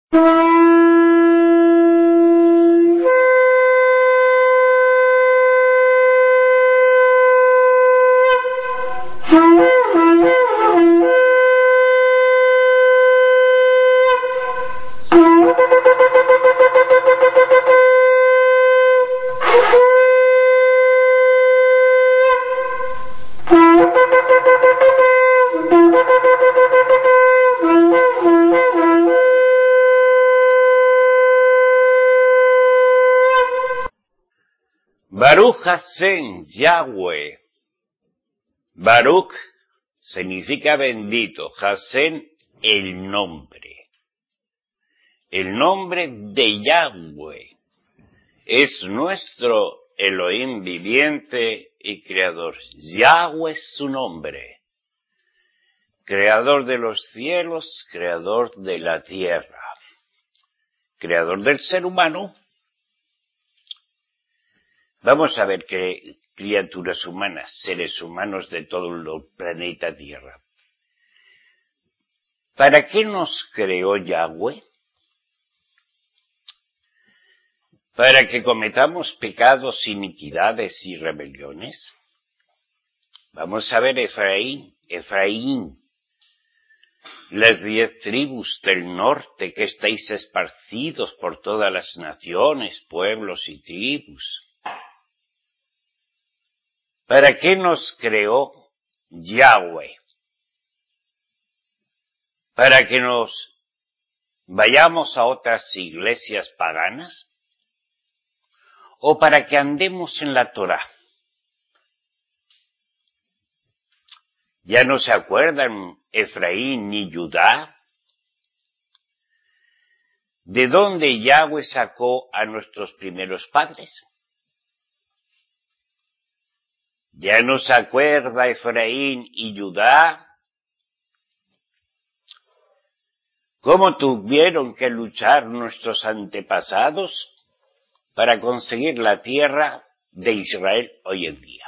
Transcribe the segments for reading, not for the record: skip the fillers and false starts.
Baruch Hashem, Yahweh. Baruch significa bendito, Hashem el nombre. El nombre de Yahweh es nuestro Elohim viviente y creador. Yahweh es su nombre. Creador de los cielos, creador de la tierra. Creador del ser humano. Vamos a ver qué criaturas humanas, seres humanos de todo el planeta Tierra. ¿Para qué nos creó Yahweh? ¿Para que cometamos pecados, iniquidades y rebeliones? Vamos a ver Efraín, las 10 tribus del norte que estáis esparcidos por todas las naciones, pueblos y tribus. ¿Para qué nos creó Yahweh? ¿Para que nos vayamos a otras iglesias paganas? ¿O para que andemos en la Torá? ¿Ya no se acuerdan Efraín ni Judá? ¿De dónde Yahweh sacó a nuestros primeros padres? ¿Ya no se acuerda Efraín y Judá? ¿Cómo tuvieron que luchar nuestros antepasados para conseguir la tierra de Israel hoy en día?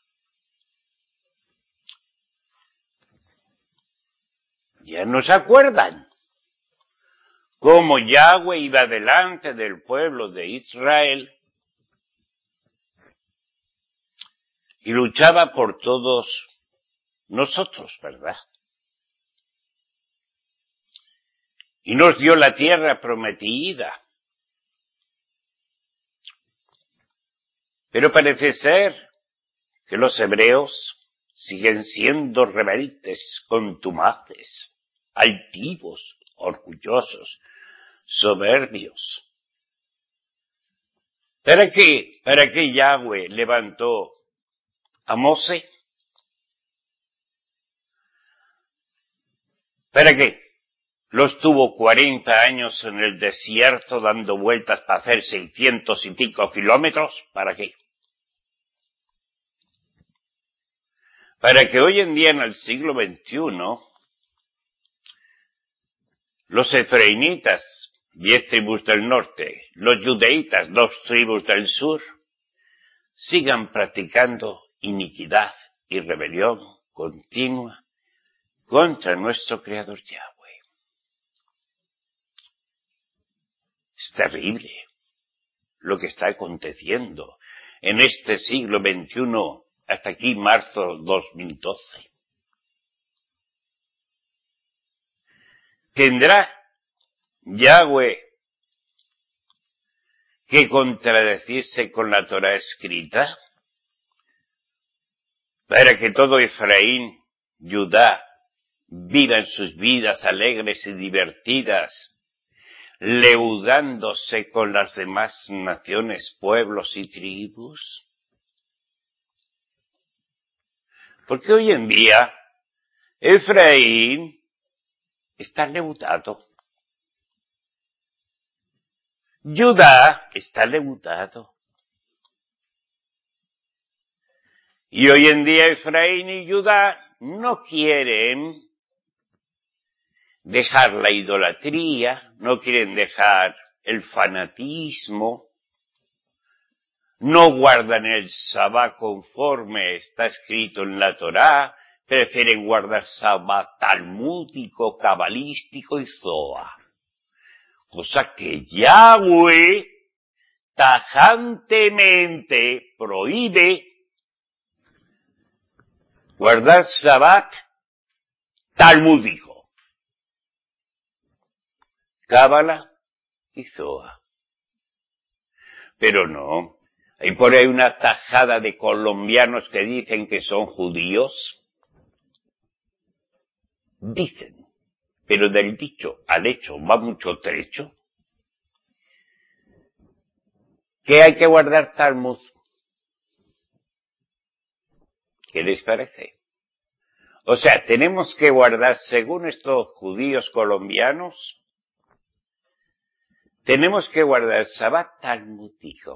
¿Ya no se acuerdan cómo Yahweh iba delante del pueblo de Israel y luchaba por todos nosotros, verdad? Y nos dio la tierra prometida. Pero parece ser que los hebreos siguen siendo rebeldes, contumaces, altivos, orgullosos, soberbios. ¿Para qué Yahweh levantó a Mosé? ¿Para qué? Los tuvo 40 años en el desierto dando vueltas para hacer 600 y pico kilómetros. ¿Para qué? Para que hoy en día, en el siglo XXI, los efraimitas, 10 tribus del norte, los judeitas, 2 tribus del sur, sigan practicando iniquidad y rebelión continua contra nuestro Creador Yahweh. Es terrible lo que está aconteciendo en este siglo XXI hasta aquí, marzo 2012. ¿Tendrá Yahweh que contradecirse con la Torá escrita? Para que todo Efraín, Judá, vivan sus vidas alegres y divertidas, leudándose con las demás naciones, pueblos y tribus. Porque hoy en día Efraín está leudado. Judá está leudado. Y hoy en día Efraín y Judá no quieren dejar la idolatría, no quieren dejar el fanatismo, no guardan el Sabá conforme está escrito en la Torá, prefieren guardar Sabá talmúdico, cabalístico y Zohar. cosa que Yahweh tajantemente prohíbe guardar Sabbat talmúdico, Cábala y Zohar. Pero no, hay por ahí una tajada de colombianos que dicen que son judíos. Dicen, pero del dicho al hecho va mucho trecho. ¿Qué hay que guardar Talmud? ¿Qué les parece? O sea, tenemos que guardar, según estos judíos colombianos, tenemos que guardar Sabbat talmúdico.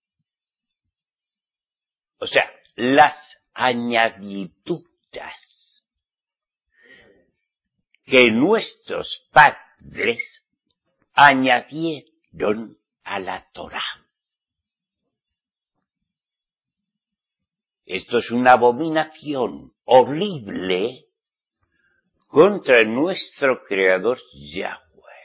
O sea, las añadiduras que nuestros padres añadieron a la Torá. Esto es una abominación horrible contra nuestro Creador Yahweh.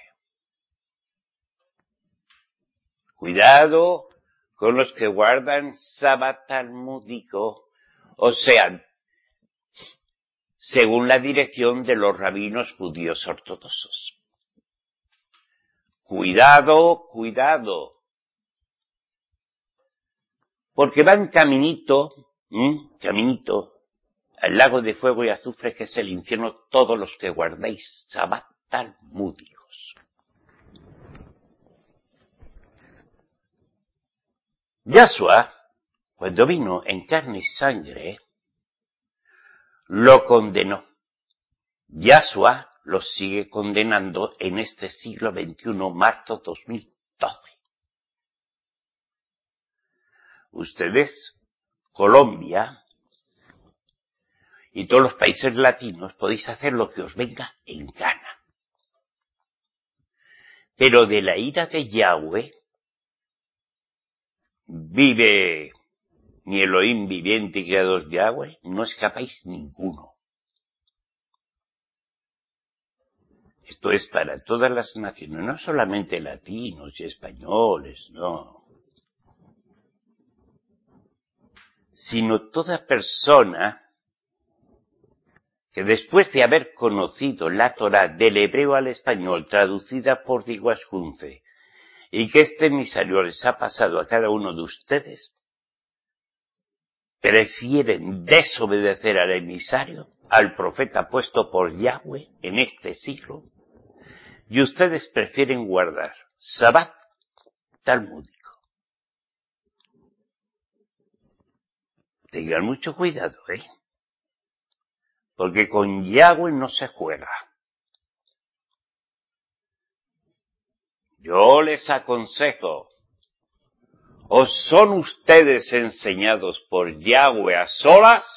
Cuidado con los que guardan Sabbat talmúdico, o sea, según la dirección de los rabinos judíos ortodoxos. Cuidado, cuidado, porque van caminito al lago de fuego y azufre que es el infierno todos los que guardéis Sabbat talmúdicos. Yahshua, cuando vino en carne y sangre, lo condenó. Yahshua lo sigue condenando en este siglo XXI, marzo 2012. Ustedes, Colombia y todos los países latinos, podéis hacer lo que os venga en gana. Pero de la ira de Yahweh vive ni Elohim viviente y creador Yahweh, no escapáis ninguno. Esto es para todas las naciones, no solamente latinos y españoles, no. Sino toda persona que después de haber conocido la Torá del hebreo al español traducida por Diguas Junce y que este emisario les ha pasado a cada uno de ustedes, prefieren desobedecer al emisario, al profeta puesto por Yahweh en este siglo, y ustedes prefieren guardar Sabbat talmúdico. Tengan mucho cuidado, porque con Yahweh no se juega. Yo les aconsejo, ¿o son ustedes enseñados por Yahweh a solas?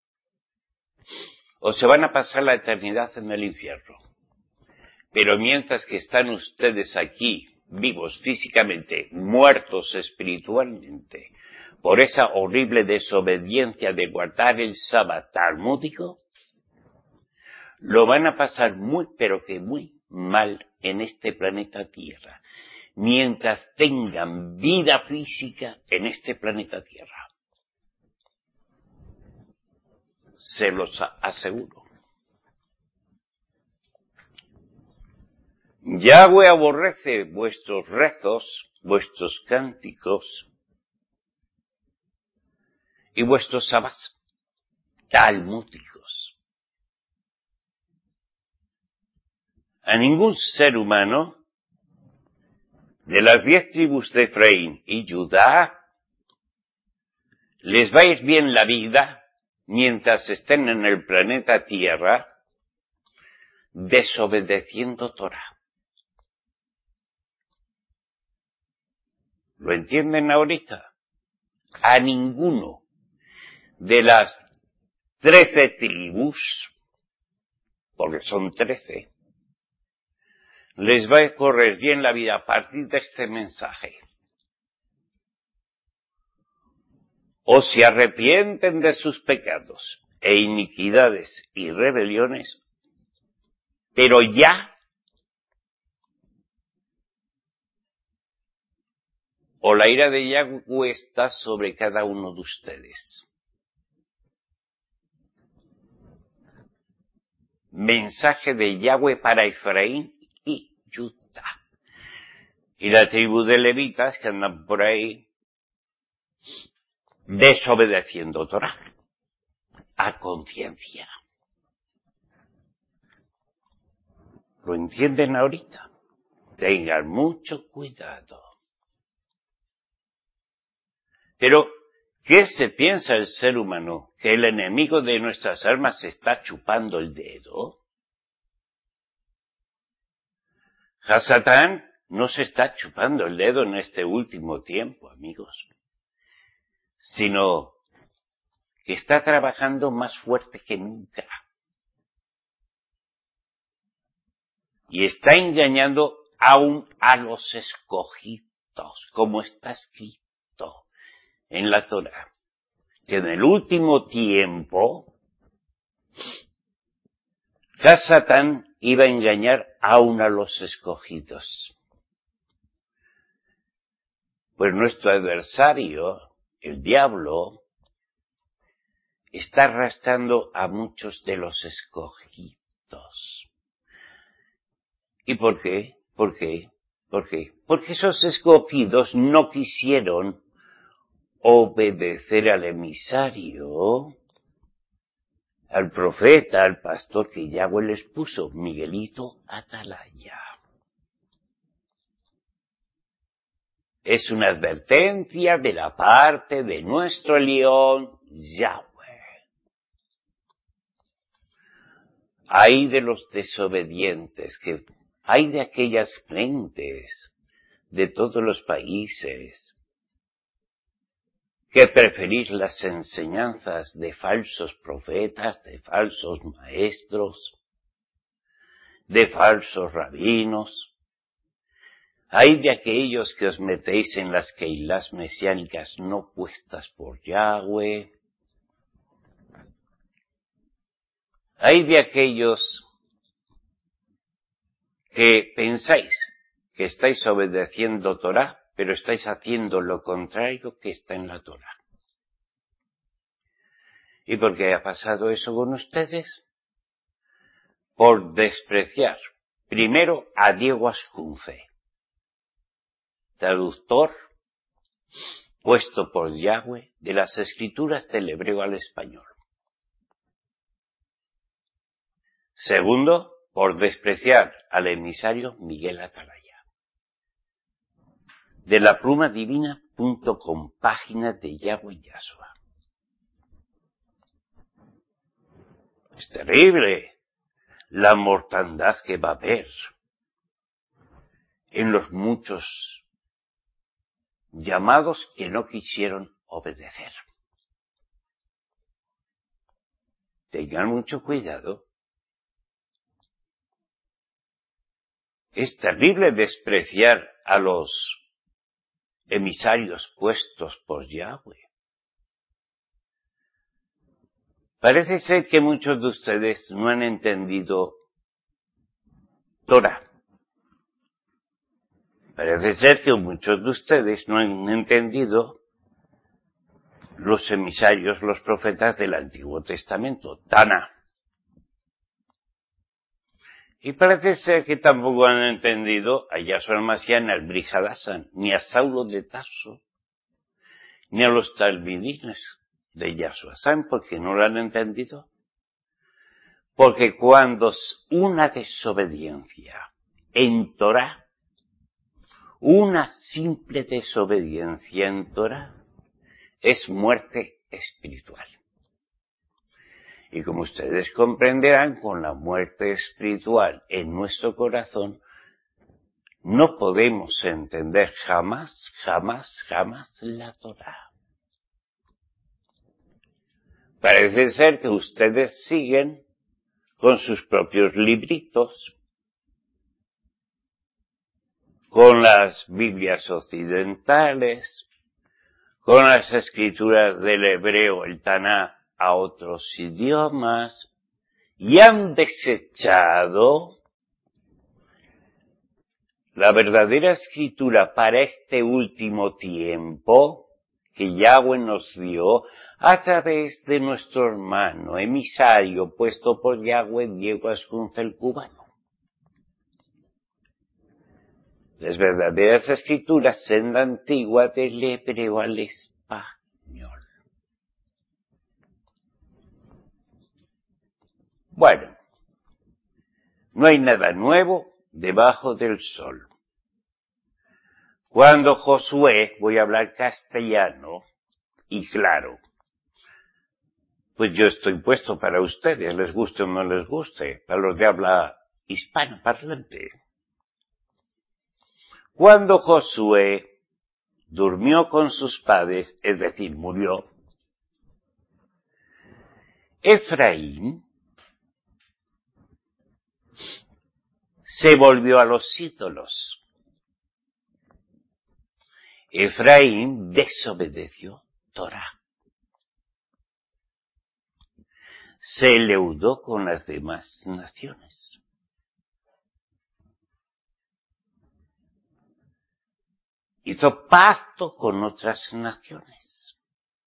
¿O se van a pasar la eternidad en el infierno? Pero mientras que están ustedes aquí, vivos físicamente, muertos espiritualmente, por esa horrible desobediencia de guardar el Sabbat talmúdico, lo van a pasar muy, pero que muy mal en este planeta Tierra, mientras tengan vida física en este planeta Tierra. Se los aseguro. Yahweh aborrece vuestros rezos, vuestros cánticos y vuestros sabbats talmúdicos. A ningún ser humano de las 10 tribus de Efraín y Judá les va a ir bien la vida mientras estén en el planeta Tierra desobedeciendo Torá. ¿Lo entienden ahorita? A ninguno de las 13 tribus, porque son 13, les va a correr bien la vida a partir de este mensaje. O se arrepienten de sus pecados e iniquidades y rebeliones, pero ya, o la ira de Yahweh está sobre cada uno de ustedes. Mensaje de Yahweh para Efraín y Judá. Y la tribu de levitas que andan por ahí desobedeciendo Torah a conciencia. ¿Lo entienden ahorita? Tengan mucho cuidado. Pero, ¿qué se piensa el ser humano? ¿Que el enemigo de nuestras almas está chupando el dedo? Hasatán no se está chupando el dedo en este último tiempo, amigos, sino que está trabajando más fuerte que nunca. Y está engañando aún a los escogidos, como está escrito en la Torá, que en el último tiempo Hasatán iba a engañar aún a los escogidos. Pues nuestro adversario, el diablo, está arrastrando a muchos de los escogidos. ¿Y por qué? ¿Por qué? ¿Por qué? Porque esos escogidos no quisieron obedecer al emisario, al profeta, al pastor que Yahweh les puso, Miguelito Atalaya. Es una advertencia de la parte de nuestro león Yahweh. Hay de los desobedientes, hay de aquellas gentes de todos los países que preferís las enseñanzas de falsos profetas, de falsos maestros, de falsos rabinos. Hay de aquellos que os metéis en las keilás mesiánicas no puestas por Yahweh. Hay de aquellos que pensáis que estáis obedeciendo Torah, pero estáis haciendo lo contrario que está en la Torah. ¿Y por qué ha pasado eso con ustedes? Por despreciar, primero, a Diego Ascunce, traductor puesto por Yahweh de las escrituras del hebreo al español. Segundo, por despreciar al emisario Miguel Atalaya. De la plumadivina.com, página de Yahweh Yahshua. Es terrible la mortandad que va a haber en los muchos llamados que no quisieron obedecer. Tengan mucho cuidado. Es terrible despreciar a los emisarios puestos por Yahweh. Parece ser que muchos de ustedes no han entendido Torah. Parece ser que muchos de ustedes no han entendido los emisarios, los profetas del Antiguo Testamento, Tana. Y parece ser que tampoco han entendido a Yahshua el-Mashiach, ni al Brit Hadashan, ni a Saulo de Tarso, ni a los talmidines de Yahshua. ¿Saben por qué no lo han entendido? Porque cuando una desobediencia en Torah, una simple desobediencia en Torah, es muerte espiritual. Y como ustedes comprenderán, con la muerte espiritual en nuestro corazón, no podemos entender jamás la Torah. Parece ser que ustedes siguen con sus propios libritos, con las Biblias occidentales, con las escrituras del hebreo, el Taná, a otros idiomas, y han desechado la verdadera escritura para este último tiempo que Yahweh nos dio a través de nuestro hermano emisario puesto por Yahweh, Diego Ascunza el cubano. Las verdaderas escrituras en la antigua del hebreo al español. Bueno, no hay nada nuevo debajo del sol. Cuando Josué, voy a hablar castellano y claro, pues yo estoy puesto para ustedes, les guste o no les guste, para los de habla hispanoparlante. Cuando Josué durmió con sus padres, es decir, murió, Efraín se volvió a los ídolos. Efraín desobedeció Torá. Se leudó con las demás naciones. Hizo pacto con otras naciones.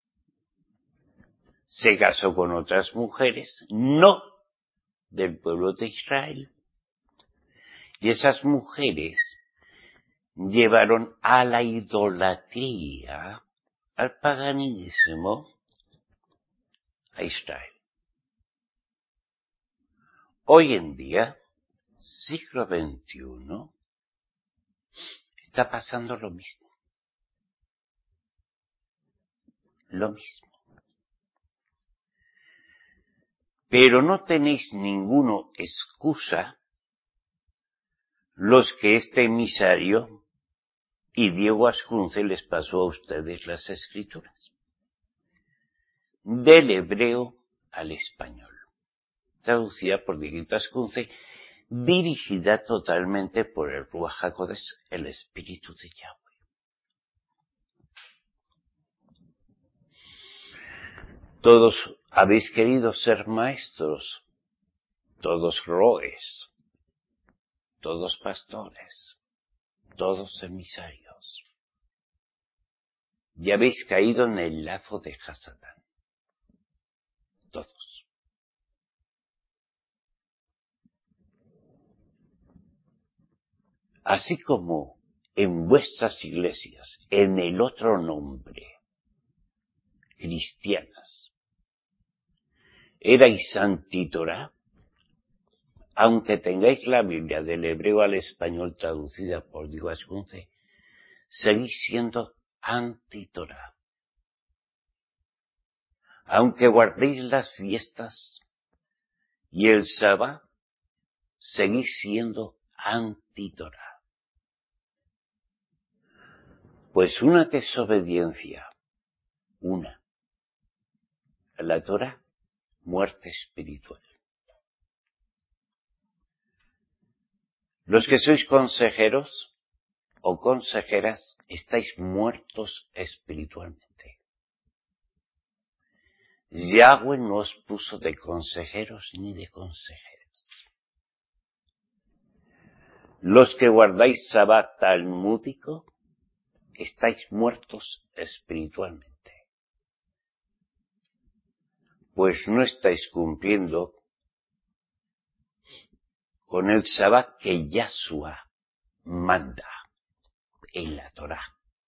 Se casó con otras mujeres, no del pueblo de Israel. Y esas mujeres llevaron a la idolatría, al paganismo, a Israel. Hoy en día, siglo XXI, está pasando lo mismo. Lo mismo. Pero no tenéis ninguna excusa los que este emisario y Diego Ascunce les pasó a ustedes las escrituras. Del hebreo al español. Traducida por Dieguito Ascunce, dirigida totalmente por el Ruach HaKodesh, el Espíritu de Yahweh. Todos habéis querido ser maestros, todos roes, todos pastores, todos emisarios. Y habéis caído en el lazo de Hasatán. Todos. Así como en vuestras iglesias, en el otro nombre, cristianas, erais antitorá, aunque tengáis la Biblia del hebreo al español traducida por Diego Ascunce, seguís siendo antitorá. Aunque guardéis las fiestas y el Sabbat, seguís siendo antitorá. Pues una desobediencia, a la Torá, muerte espiritual. Los que sois consejeros o consejeras estáis muertos espiritualmente. Yahweh no os puso de consejeros ni de consejeras. Los que guardáis Sabbat talmúdico estáis muertos espiritualmente. Pues no estáis cumpliendo con el Sabbat que Yahshua manda en la Torá.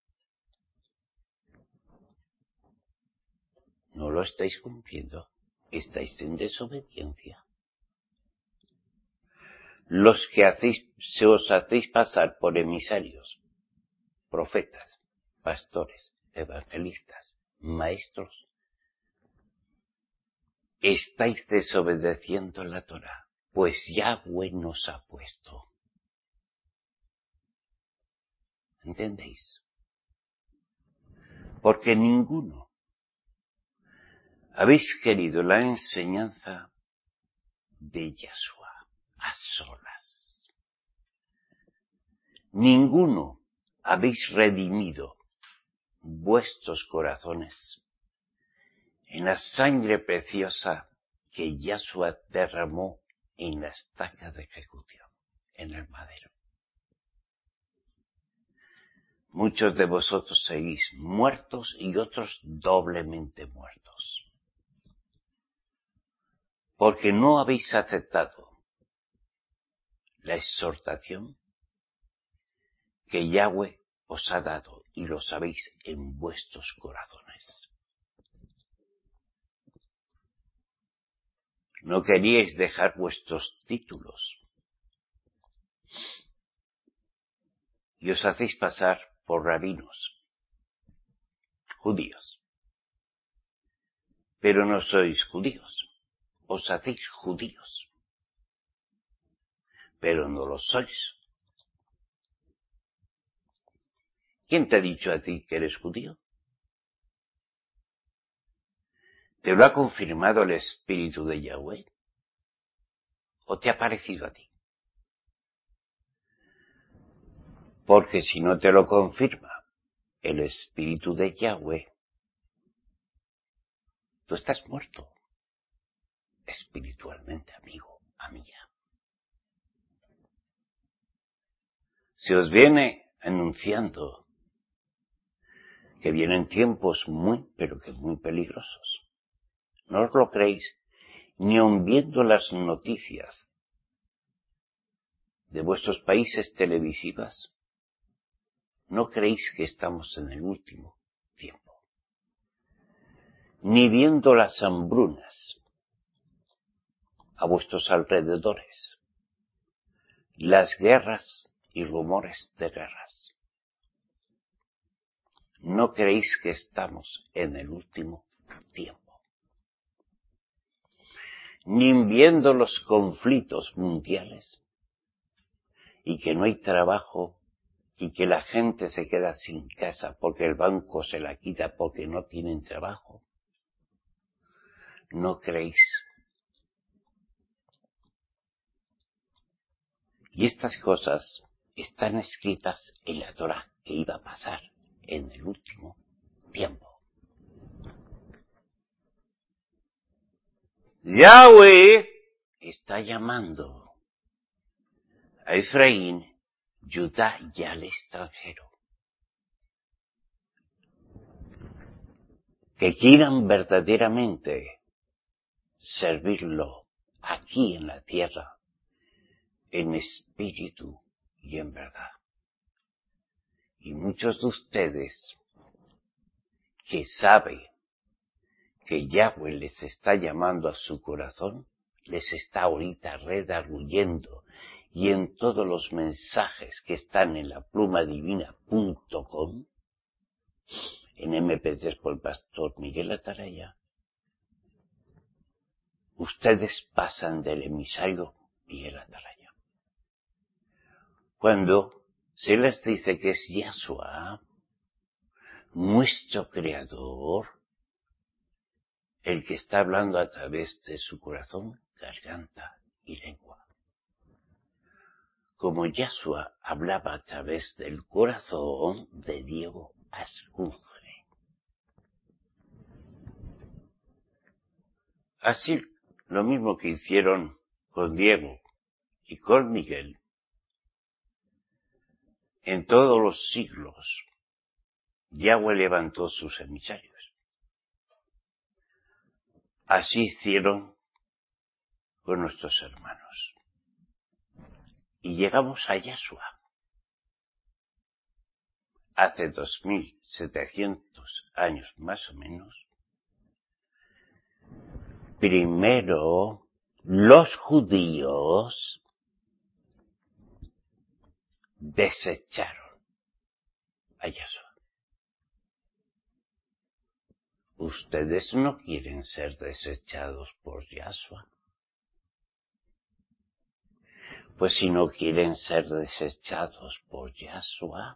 No lo estáis cumpliendo, estáis en desobediencia. Los que se os hacéis pasar por emisarios, profetas, pastores, evangelistas, maestros, estáis desobedeciendo la Torá, pues Yahweh nos ha puesto. ¿Entendéis? Porque ninguno habéis querido la enseñanza de Yahshua a solas. Ninguno habéis redimido vuestros corazones en la sangre preciosa que Yahshua derramó en la estaca de ejecución, en el madero. muchos de vosotros seguís muertos y otros doblemente muertos. Porque no habéis aceptado la exhortación que Yahweh os ha dado y lo sabéis en vuestros corazones. No queríais dejar vuestros títulos y os hacéis pasar por rabinos judíos. Pero no sois judíos, os hacéis judíos, pero no lo sois. ¿Quién te ha dicho a ti que eres judío? ¿Te lo ha confirmado el Espíritu de Yahweh? ¿O te ha parecido a ti? Porque si no te lo confirma el Espíritu de Yahweh, tú estás muerto espiritualmente, amigo, amiga. Se os viene anunciando que vienen tiempos pero que muy peligrosos. No os lo creéis, ni aun viendo las noticias de vuestros países televisivas, no creéis que estamos en el último tiempo. Ni viendo las hambrunas a vuestros alrededores, las guerras y rumores de guerras. No creéis que estamos en el último tiempo. Ni viendo los conflictos mundiales y que no hay trabajo y que la gente se queda sin casa porque el banco se la quita porque no tienen trabajo. No creéis. Y estas cosas están escritas en la Torá que iba a pasar en el último tiempo. Yahweh está llamando a Efraín, Judá y al extranjero que quieran verdaderamente servirlo aquí en la tierra, en espíritu y en verdad. Y muchos de ustedes que saben que Yahweh les está llamando a su corazón, les está ahorita redarguyendo, y en todos los mensajes que están en la plumadivina.com, en MP3 por el pastor Miguel Ataraya, ustedes pasan del emisario Miguel Ataraya. Cuando se les dice que es Yahshua, nuestro Creador, el que está hablando a través de su corazón, garganta y lengua. Como Yahshua hablaba a través del corazón de Diego Ascunge. Así, lo mismo que hicieron con Diego y con Miguel, en todos los siglos, Yahweh levantó sus emisarios. Así hicieron con nuestros hermanos. Y llegamos a Yahshua. Hace 2700 años más o menos, primero los judíos desecharon a Yahshua. Ustedes no quieren ser desechados por Yahshua. Pues si no quieren ser desechados por Yahshua,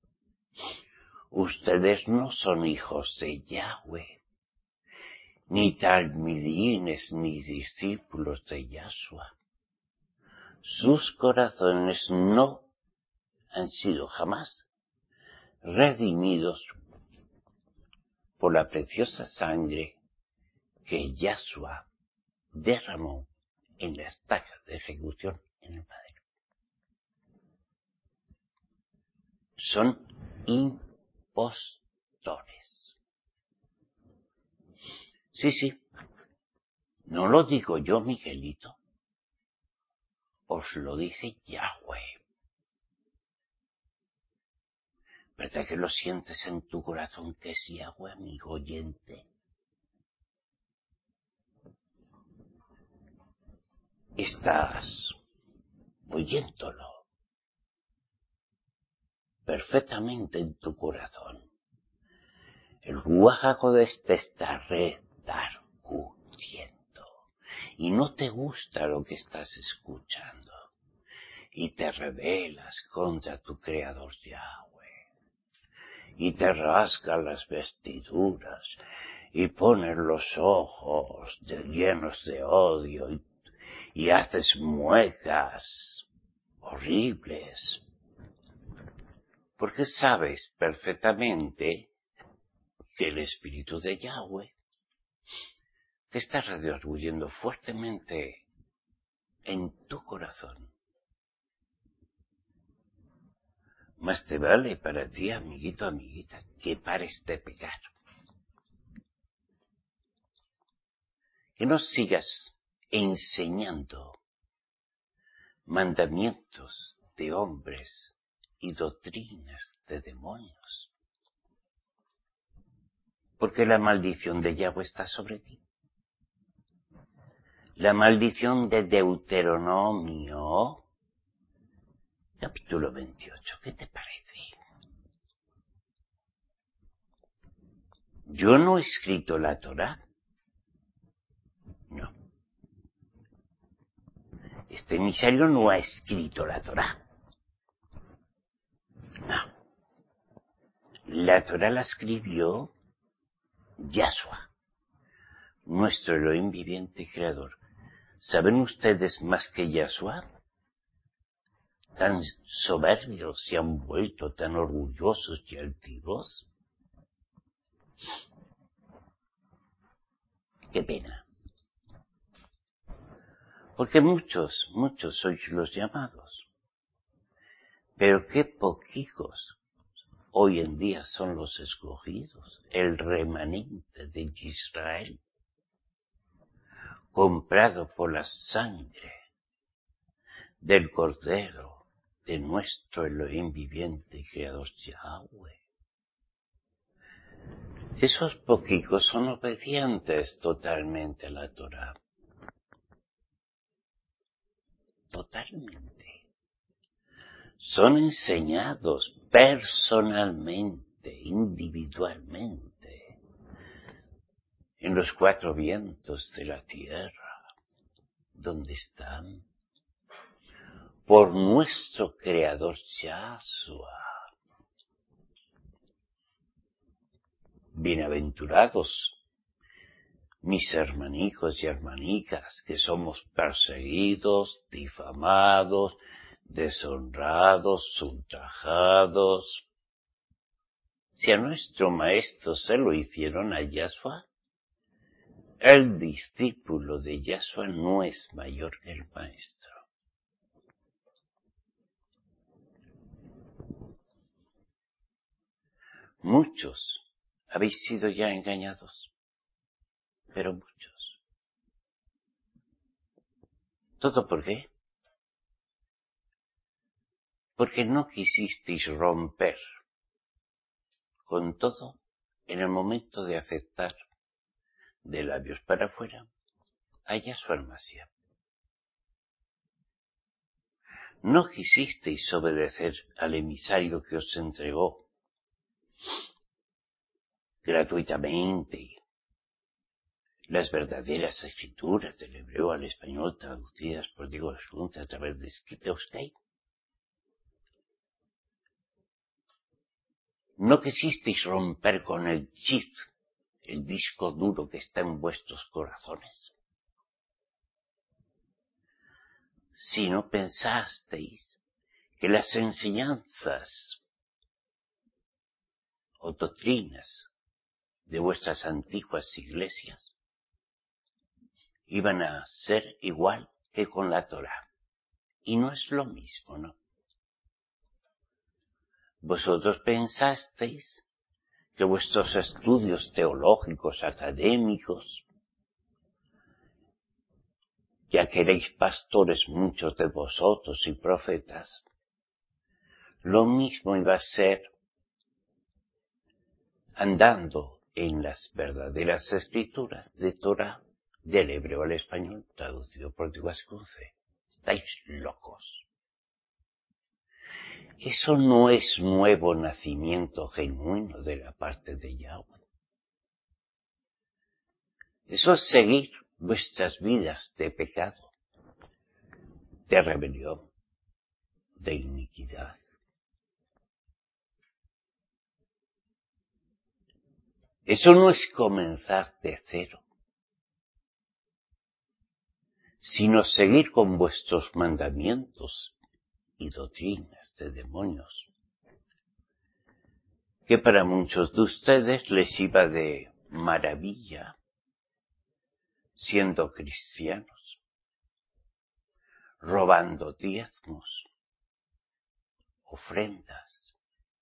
ustedes no son hijos de Yahweh, ni talmidines, ni discípulos de Yahshua. Sus corazones no han sido jamás redimidos por la preciosa sangre que Yahshua derramó en la estaca de ejecución en el madero. Son impostores. Sí, no lo digo yo, Miguelito, os lo dice Yahweh. ¿Verdad que lo sientes en tu corazón que es Yahweh, amigo oyente? Estás oyéndolo perfectamente en tu corazón. El Ruaj HaKodesh te está redargutiendo y no te gusta lo que estás escuchando y te rebelas contra tu Creador Yahweh y te rasgas las vestiduras y pones los ojos llenos de odio y haces muecas horribles, porque sabes perfectamente que el Espíritu de Yahweh te está redarguyendo fuertemente en tu corazón. Más te vale para ti, amiguito, amiguita, que pares de pecar. Que no sigas enseñando mandamientos de hombres y doctrinas de demonios. Porque la maldición de Yahweh está sobre ti. La maldición de Deuteronomio, capítulo 28, ¿qué te parece? Yo no he escrito la Torá. No. Este emisario no ha escrito la Torá. No. La Torá la escribió Yahshua, nuestro Elohim viviente y creador. ¿Saben ustedes más que Yahshua? Tan soberbios se han vuelto, tan orgullosos y altivos. Qué pena. Porque muchos sois los llamados. Pero qué poquicos hoy en día son los escogidos, el remanente de Israel, comprado por la sangre del Cordero de nuestro Elohim viviente y creador Yahweh. Esos poquicos son obedientes totalmente a la Torá. Totalmente. Son enseñados personalmente, individualmente, en los cuatro vientos de la tierra, donde están, por nuestro Creador Yahshua. Bienaventurados mis hermanicos y hermanicas, que somos perseguidos, difamados, deshonrados, ultrajados. Si a nuestro maestro se lo hicieron a Yahshua, el discípulo de Yahshua no es mayor que el maestro. Muchos habéis sido ya engañados, pero muchos. ¿Todo por qué? Porque no quisisteis romper con todo en el momento de aceptar de labios para afuera a Yahshua el Mashiach. No quisisteis obedecer al emisario que os entregó gratuitamente las verdaderas escrituras del hebreo al español traducidas por Diego Schluntz a través de Scriptoscape. No quisisteis romper con el chip, el disco duro que está en vuestros corazones, sino pensasteis que las enseñanzas o doctrinas de vuestras antiguas iglesias iban a ser igual que con la Torá. Y no es lo mismo, ¿no? Vosotros pensasteis que vuestros estudios teológicos, académicos, ya que erais pastores muchos de vosotros y profetas, lo mismo iba a ser andando en las verdaderas escrituras de Torah, del hebreo al español, traducido por Vasconce. Estáis locos. Eso no es nuevo nacimiento genuino de la parte de Yahweh. Eso es seguir vuestras vidas de pecado, de rebelión, de iniquidad. Eso no es comenzar de cero, sino seguir con vuestros mandamientos y doctrinas de demonios, que para muchos de ustedes les iba de maravilla siendo cristianos, robando diezmos, ofrendas,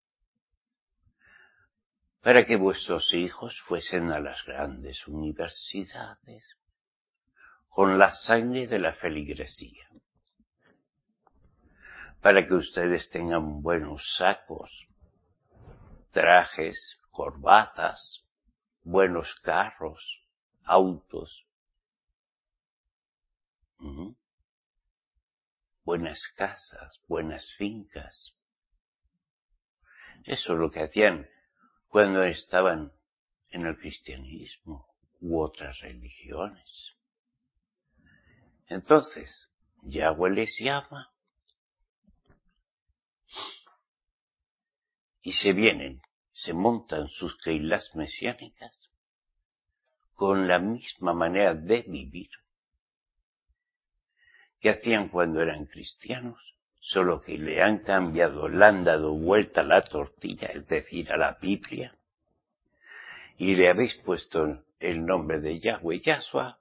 para que vuestros hijos fuesen a las grandes universidades con la sangre de la feligresía, para que ustedes tengan buenos sacos, trajes, corbatas, buenos carros, autos, buenas casas, buenas fincas. Eso es lo que hacían cuando estaban en el cristianismo u otras religiones. Entonces, Yahweh les llama y se montan sus keilas mesiánicas con la misma manera de vivir que hacían cuando eran cristianos, solo que le han dado vuelta a la tortilla, es decir, a la Biblia, y le habéis puesto el nombre de Yahweh, Yahshua,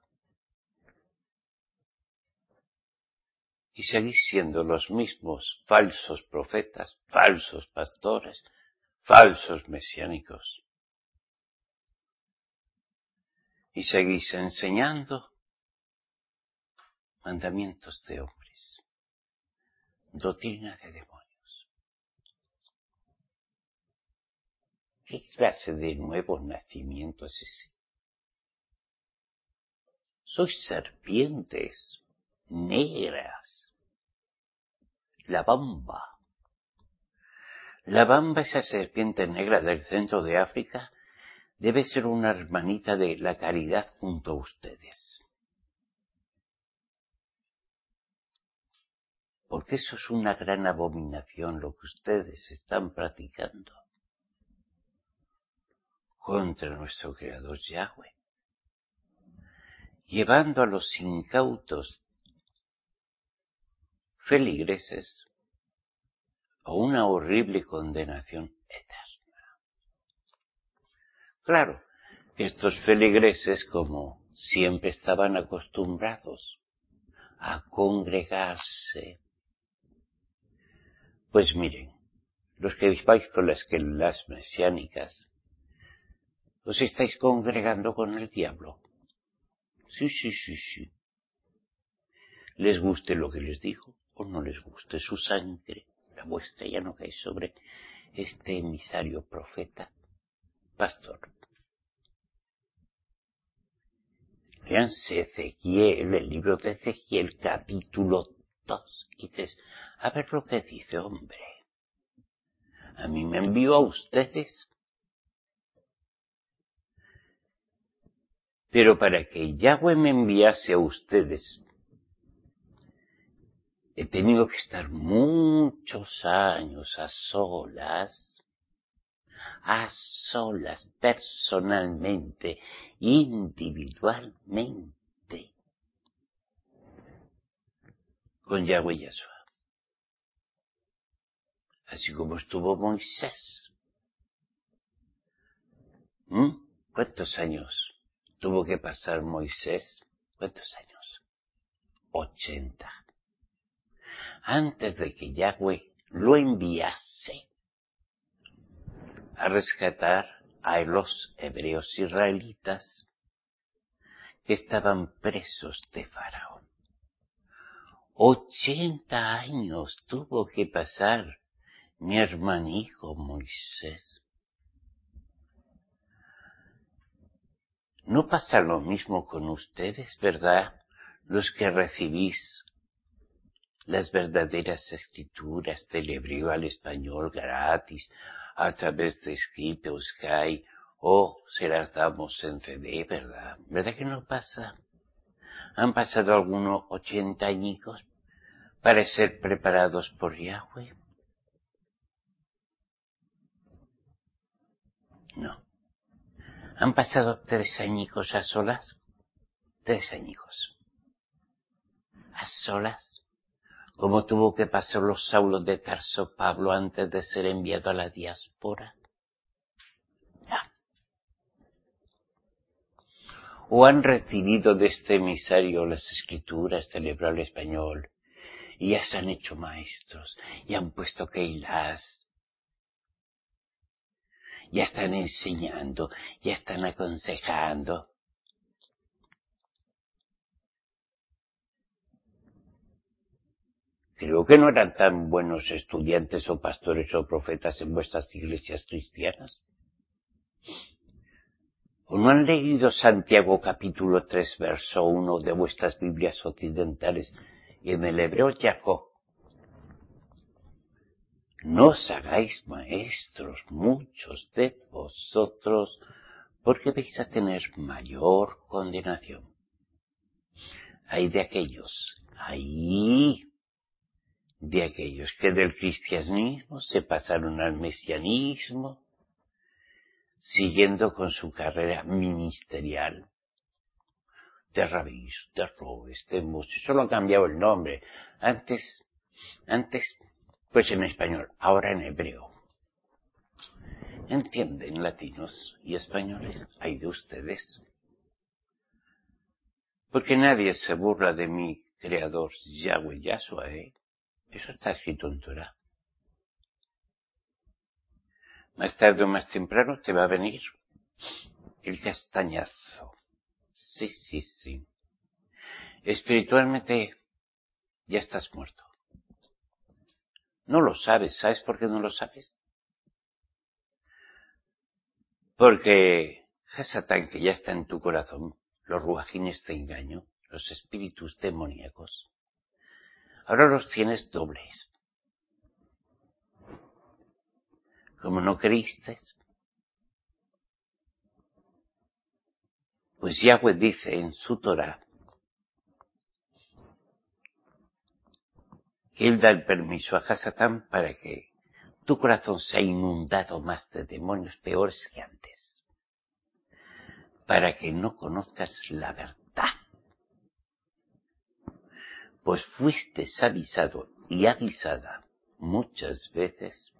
y seguís siendo los mismos falsos profetas, falsos pastores, falsos mesiánicos. Y seguís enseñando mandamientos de hombres, doctrina de demonios. ¿Qué clase de nuevo nacimiento es ese? Sois serpientes negras. La bamba. La bamba, esa serpiente negra del centro de África, debe ser una hermanita de la caridad junto a ustedes. Porque eso es una gran abominación lo que ustedes están practicando contra nuestro Creador Yahweh, llevando a los incautos feligreses a una horrible condenación eterna. Claro que estos feligreses, como siempre estaban acostumbrados a congregarse, pues miren, los que vais con las keilas mesiánicas, os estáis congregando con el diablo. Sí. Les guste lo que les digo o no les guste, su sangre, la vuestra, ya no cae sobre este emisario profeta, pastor. Leanse Ezequiel, el libro de Ezequiel, capítulo 2 y 3. A ver lo que dice, hombre. A mí me envió a ustedes. Pero para que Yahweh me enviase a ustedes, he tenido que estar muchos años a solas, personalmente, individualmente, con Yahweh Yahshua. Así como estuvo Moisés. ¿Cuántos años tuvo que pasar Moisés? ¿Cuántos años? 80. Antes de que Yahweh lo enviase a rescatar a los hebreos israelitas que estaban presos de Faraón. 80 años tuvo que pasar mi hermanico Moisés. ¿No pasa lo mismo con ustedes, verdad? Los que recibís las verdaderas escrituras del hebreo al español gratis a través de Script o Sky, o se las damos en CD, ¿verdad? ¿Verdad que no pasa? ¿Han pasado algunos 80 añicos para ser preparados por Yahweh? No. ¿Han pasado 3 añicos a solas? 3 añicos. A solas. Como tuvo que pasar los Saulos de Tarso Pablo antes de ser enviado a la diáspora. Ya. ¿O han recibido de este emisario las escrituras del hebreo al español y ya se han hecho maestros y han puesto keilas? Ya están enseñando, ya están aconsejando. Creo que no eran tan buenos estudiantes o pastores o profetas en vuestras iglesias cristianas. ¿O no han leído Santiago capítulo 3, verso 1 de vuestras Biblias occidentales y en el hebreo Jacob? No os hagáis maestros muchos de vosotros, porque vais a tener mayor condenación. Hay de aquellos que del cristianismo se pasaron al mesianismo, siguiendo con su carrera ministerial. De rabís, de robes, de Moses, solo han cambiado el nombre. Antes, pues en español, ahora en hebreo. ¿Entienden latinos y españoles? Hay de ustedes. Porque nadie se burla de mi creador Yahweh Yahshua, Eso está escrito en Torah. Más tarde o más temprano te va a venir el castañazo. Sí. Espiritualmente ya estás muerto. No lo sabes. ¿Sabes por qué no lo sabes? Porque Hasatán, que ya está en tu corazón, los ruajines de engaño, los espíritus demoníacos, ahora los tienes dobles. Como no creíste, pues Yahweh dice en su Torah que Él da el permiso a Hasatán para que tu corazón sea inundado más de demonios peores que antes, para que no conozcas la verdad. Pues fuiste avisado y avisada muchas veces.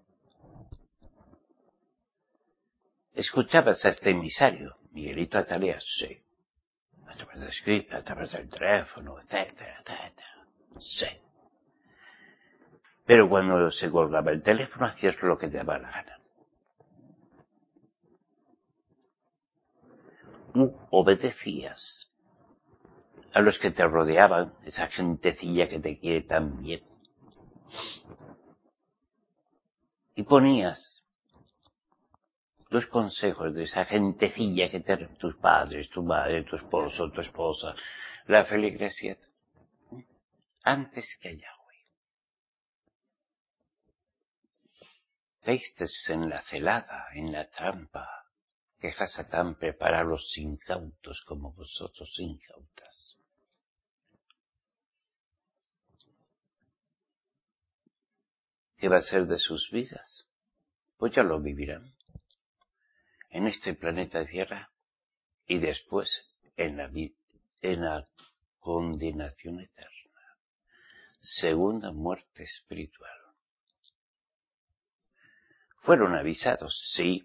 ¿Escuchabas a este emisario, Miguelito Atalea? Sí. A través del script, a través del teléfono, etcétera. Sí. Pero cuando se colgaba el teléfono hacías lo que te daba la gana. Obedecías a los que te rodeaban, esa gentecilla que te quiere tan bien. Y ponías los consejos de esa gentecilla que te tus padres, tu madre, tu esposo, tu esposa, la feligresía, antes que a Yahweh. Caísteis en la celada, en la trampa, que Hasatán prepara a los incautos como vosotros incautas. ¿Qué va a ser de sus vidas? Pues ya lo vivirán en este planeta Tierra y después en la condenación eterna. Segunda muerte espiritual. Fueron avisados, sí.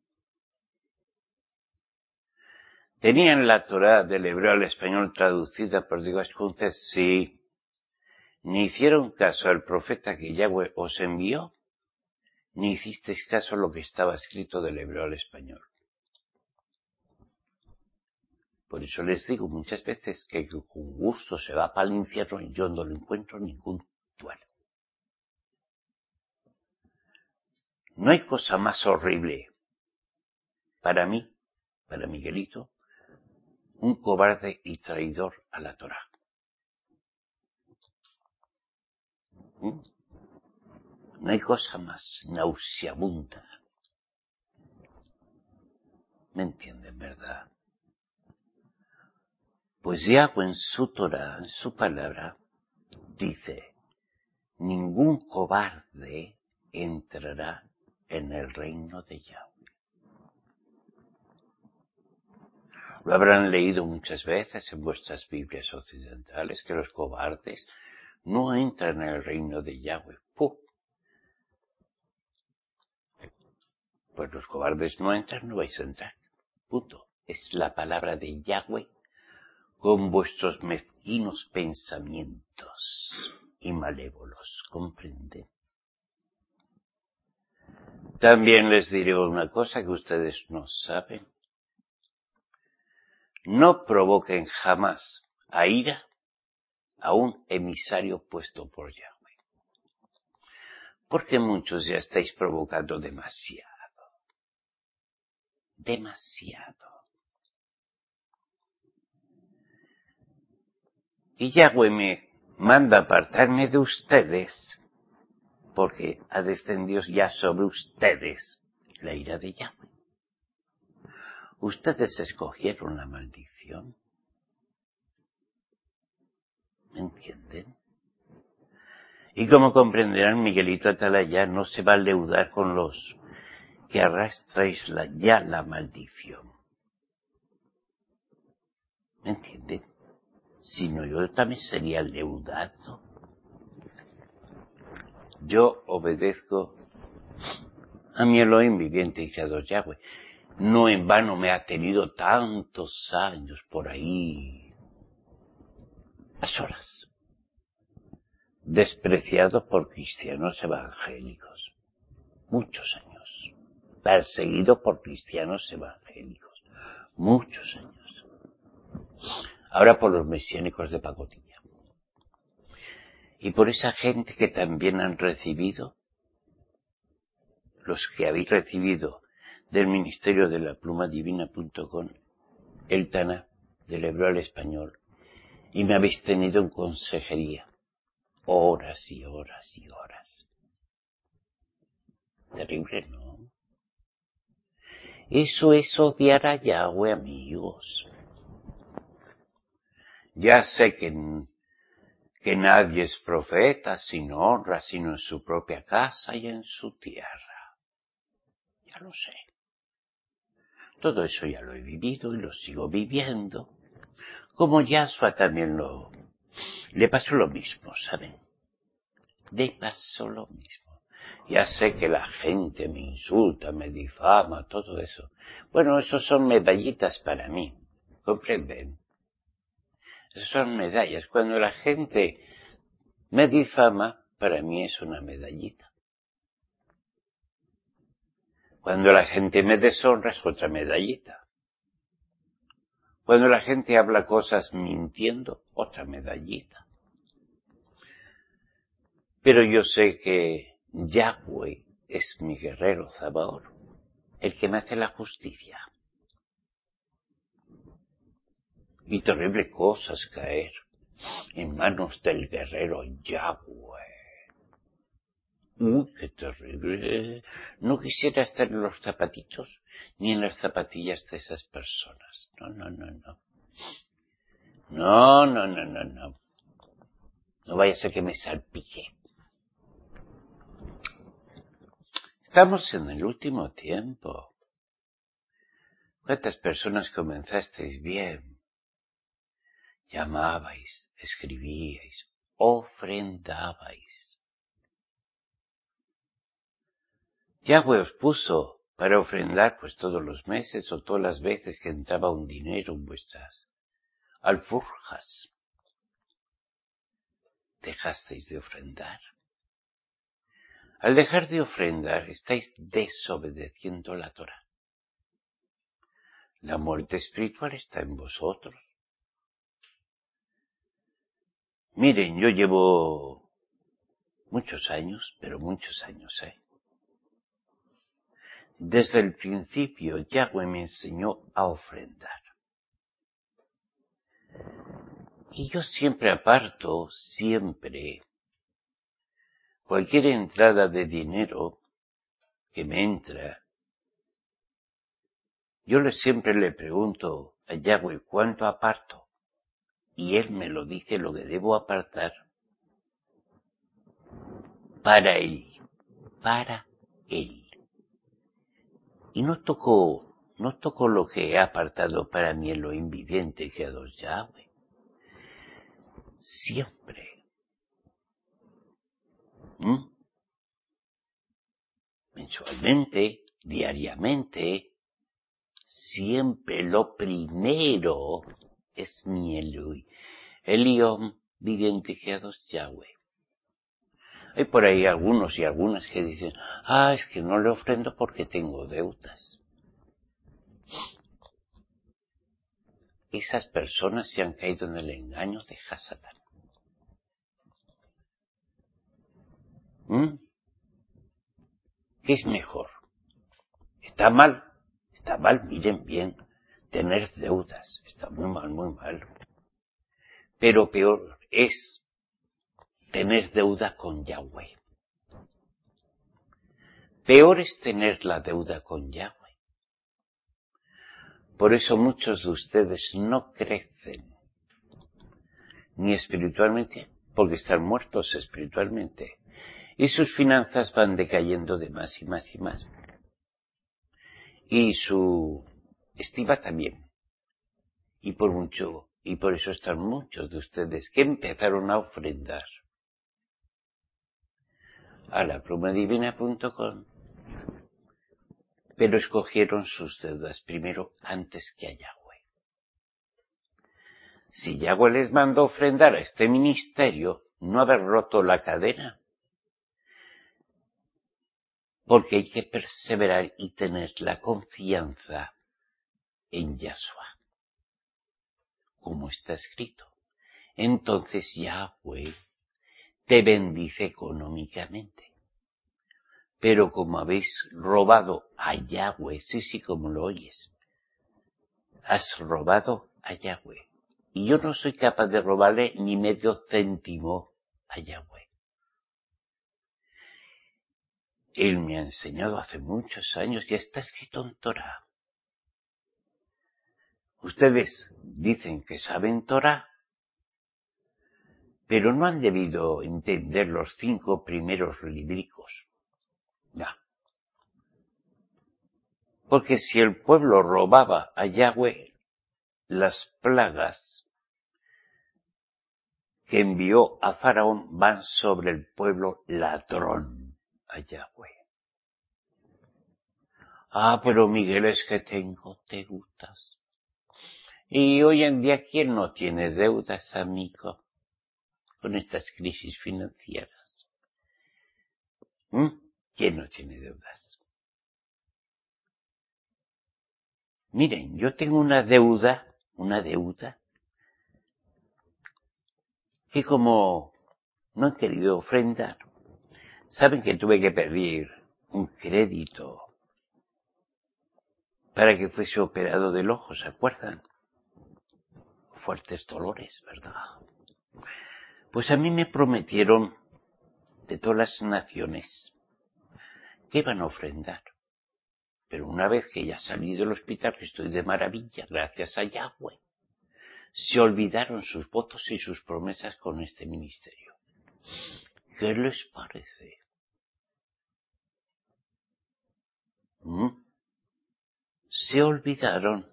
¿Tenían la Torá del hebreo al español traducida por Dios Juntes? Sí. ¿Ni hicieron caso al profeta que Yahweh os envió? ni hicisteis caso a lo que estaba escrito del hebreo al español. Por eso les digo muchas veces que con gusto se va para el infierno y yo no lo encuentro ningún duelo. No hay cosa más horrible para mí, para Miguelito, un cobarde y traidor a la Torá. No hay cosa más nauseabunda. ¿Me entienden, verdad? Pues Yahweh en su Torá, en su palabra, dice, ningún cobarde entrará en el reino de Yahweh. Lo habrán leído muchas veces en vuestras Biblias occidentales, que los cobardes no entran en el reino de Yahweh. ¡Pum! Pues los cobardes no entran, no vais a entrar. Punto. Es la palabra de Yahweh con vuestros mezquinos pensamientos y malévolos. ¿Comprenden? También les diré una cosa que ustedes no saben. No provoquen jamás a ira a un emisario puesto por Yahweh. Porque muchos ya estáis provocando demasiado. Demasiado. Y Yahweh me manda apartarme de ustedes, porque ha descendido ya sobre ustedes la ira de Yahweh. Ustedes escogieron la maldición. ¿Me entienden? Y como comprenderán, Miguelito Atalaya no se va a leudar con los que arrastráis ya la maldición. ¿Me entienden? Si no, yo también sería leudado. Yo obedezco a mi Elohim viviente y creador Yahweh. No en vano me ha tenido tantos años por ahí, a solas, despreciado por cristianos evangélicos. Muchos años. Perseguido por cristianos evangélicos. Muchos años. Ahora por los mesiánicos de pacotilla. Y por esa gente que también han recibido, los que habéis recibido del Ministerio de la Pluma Divina.com, el Taná, del hebreo al español, y me habéis tenido en consejería, horas y horas y horas. Terrible, ¿no? Eso es odiar a Yahweh, amigos. Ya sé que nadie es profeta sin honra, sino en su propia casa y en su tierra. Ya lo sé. Todo eso ya lo he vivido y lo sigo viviendo. Como Yahshua también le pasó lo mismo, ¿saben? Le pasó lo mismo. Ya sé que la gente me insulta, me difama, todo eso. Bueno, eso son medallitas para mí. ¿Comprenden? Eso son medallas. Cuando la gente me difama, para mí es una medallita. Cuando la gente me deshonra es otra medallita. Cuando la gente habla cosas mintiendo, otra medallita. Pero yo sé que Yahweh es mi guerrero Zabaor, el que me hace la justicia. Y terrible cosas caer en manos del guerrero Yahweh. Qué terrible. No quisiera estar en los zapatitos ni en las zapatillas de esas personas. No. No vaya a ser que me salpique. Estamos en el último tiempo. ¿Cuántas personas comenzasteis bien? Llamabais, escribíais, ofrendabais. Yahweh os puso para ofrendar pues todos los meses o todas las veces que entraba un dinero en vuestras alforjas. ¿Dejasteis de ofrendar? Al dejar de ofrendar, estáis desobedeciendo la Torá. La muerte espiritual está en vosotros. Miren, yo llevo muchos años, pero muchos años, Desde el principio, Yahweh me enseñó a ofrendar. Y yo siempre aparto, cualquier entrada de dinero que me entra, yo siempre le pregunto a Yahweh cuánto aparto. Y él me lo dice lo que debo apartar para él. Y no toco lo que he apartado para mi Elohim viviente, que es Yahweh. Siempre. Mensualmente, diariamente, siempre lo primero es mi Elohim viviente, que es Yahweh. Hay por ahí algunos y algunas que dicen, es que no le ofrendo porque tengo deudas. Esas personas se han caído en el engaño de Hasatán. ¿Qué es mejor? Está mal, miren bien, tener deudas, está muy mal. Pero peor es tener deuda con Yahweh. Peor es tener la deuda con Yahweh. Por eso muchos de ustedes no crecen, ni espiritualmente, porque están muertos espiritualmente. Y sus finanzas van decayendo de más y más y más. Y su estima también. Y por eso están muchos de ustedes que empezaron a ofrendar a la plumadivina.com, pero escogieron sus deudas primero antes que a Yahweh. Si Yahweh les mandó ofrendar a este ministerio, no haber roto la cadena, porque hay que perseverar y tener la confianza en Yahshua, como está escrito. Entonces Yahweh te bendice económicamente. Pero como habéis robado a Yahweh, sí, como lo oyes, has robado a Yahweh. Y yo no soy capaz de robarle ni medio céntimo a Yahweh. Él me ha enseñado hace muchos años, ya está escrito en Torah. Ustedes dicen que saben Torah, pero no han debido entender los 5 primeros libricos. No. Porque si el pueblo robaba a Yahweh, las plagas que envió a Faraón van sobre el pueblo ladrón a Yahweh. Pero Miguel, es que tengo deudas. Y hoy en día, ¿quién no tiene deudas, amigo? Con estas crisis financieras. ¿Quién no tiene deudas? Miren, yo tengo una deuda, que como no he querido ofrendar, saben que tuve que pedir un crédito para que fuese operado del ojo, ¿se acuerdan? Fuertes dolores, ¿verdad? Pues a mí me prometieron de todas las naciones que iban a ofrendar. Pero una vez que ya salí del hospital, que estoy de maravilla, gracias a Yahweh, se olvidaron sus votos y sus promesas con este ministerio. ¿Qué les parece? Se olvidaron.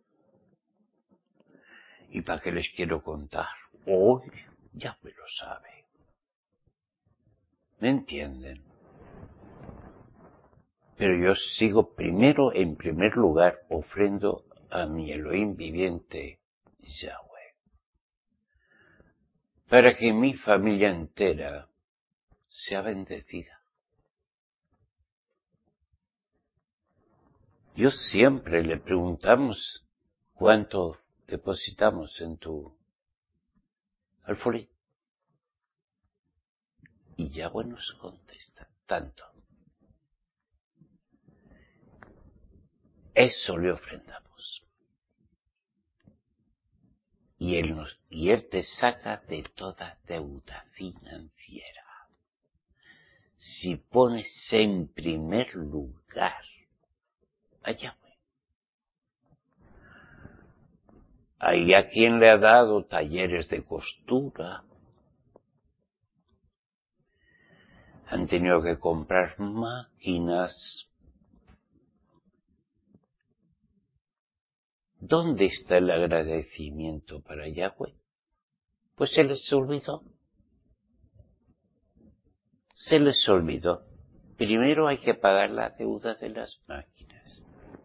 ¿Y para qué les quiero contar? Hoy Yahweh lo sabe. ¿Me entienden? Pero yo sigo en primer lugar, ofrendo a mi Elohim viviente, Yahweh, para que mi familia entera sea bendecida. Dios siempre le preguntamos cuánto depositamos en tu alfolí. Y Yahweh nos contesta, tanto. Eso le ofrendamos. Y Él te saca de toda deuda financiera. Si pones en primer lugar a Yahweh. Hay a quien le ha dado talleres de costura. Han tenido que comprar máquinas. ¿Dónde está el agradecimiento para Yahweh? Pues se les olvidó. Se les olvidó. Primero hay que pagar la deuda de las máquinas.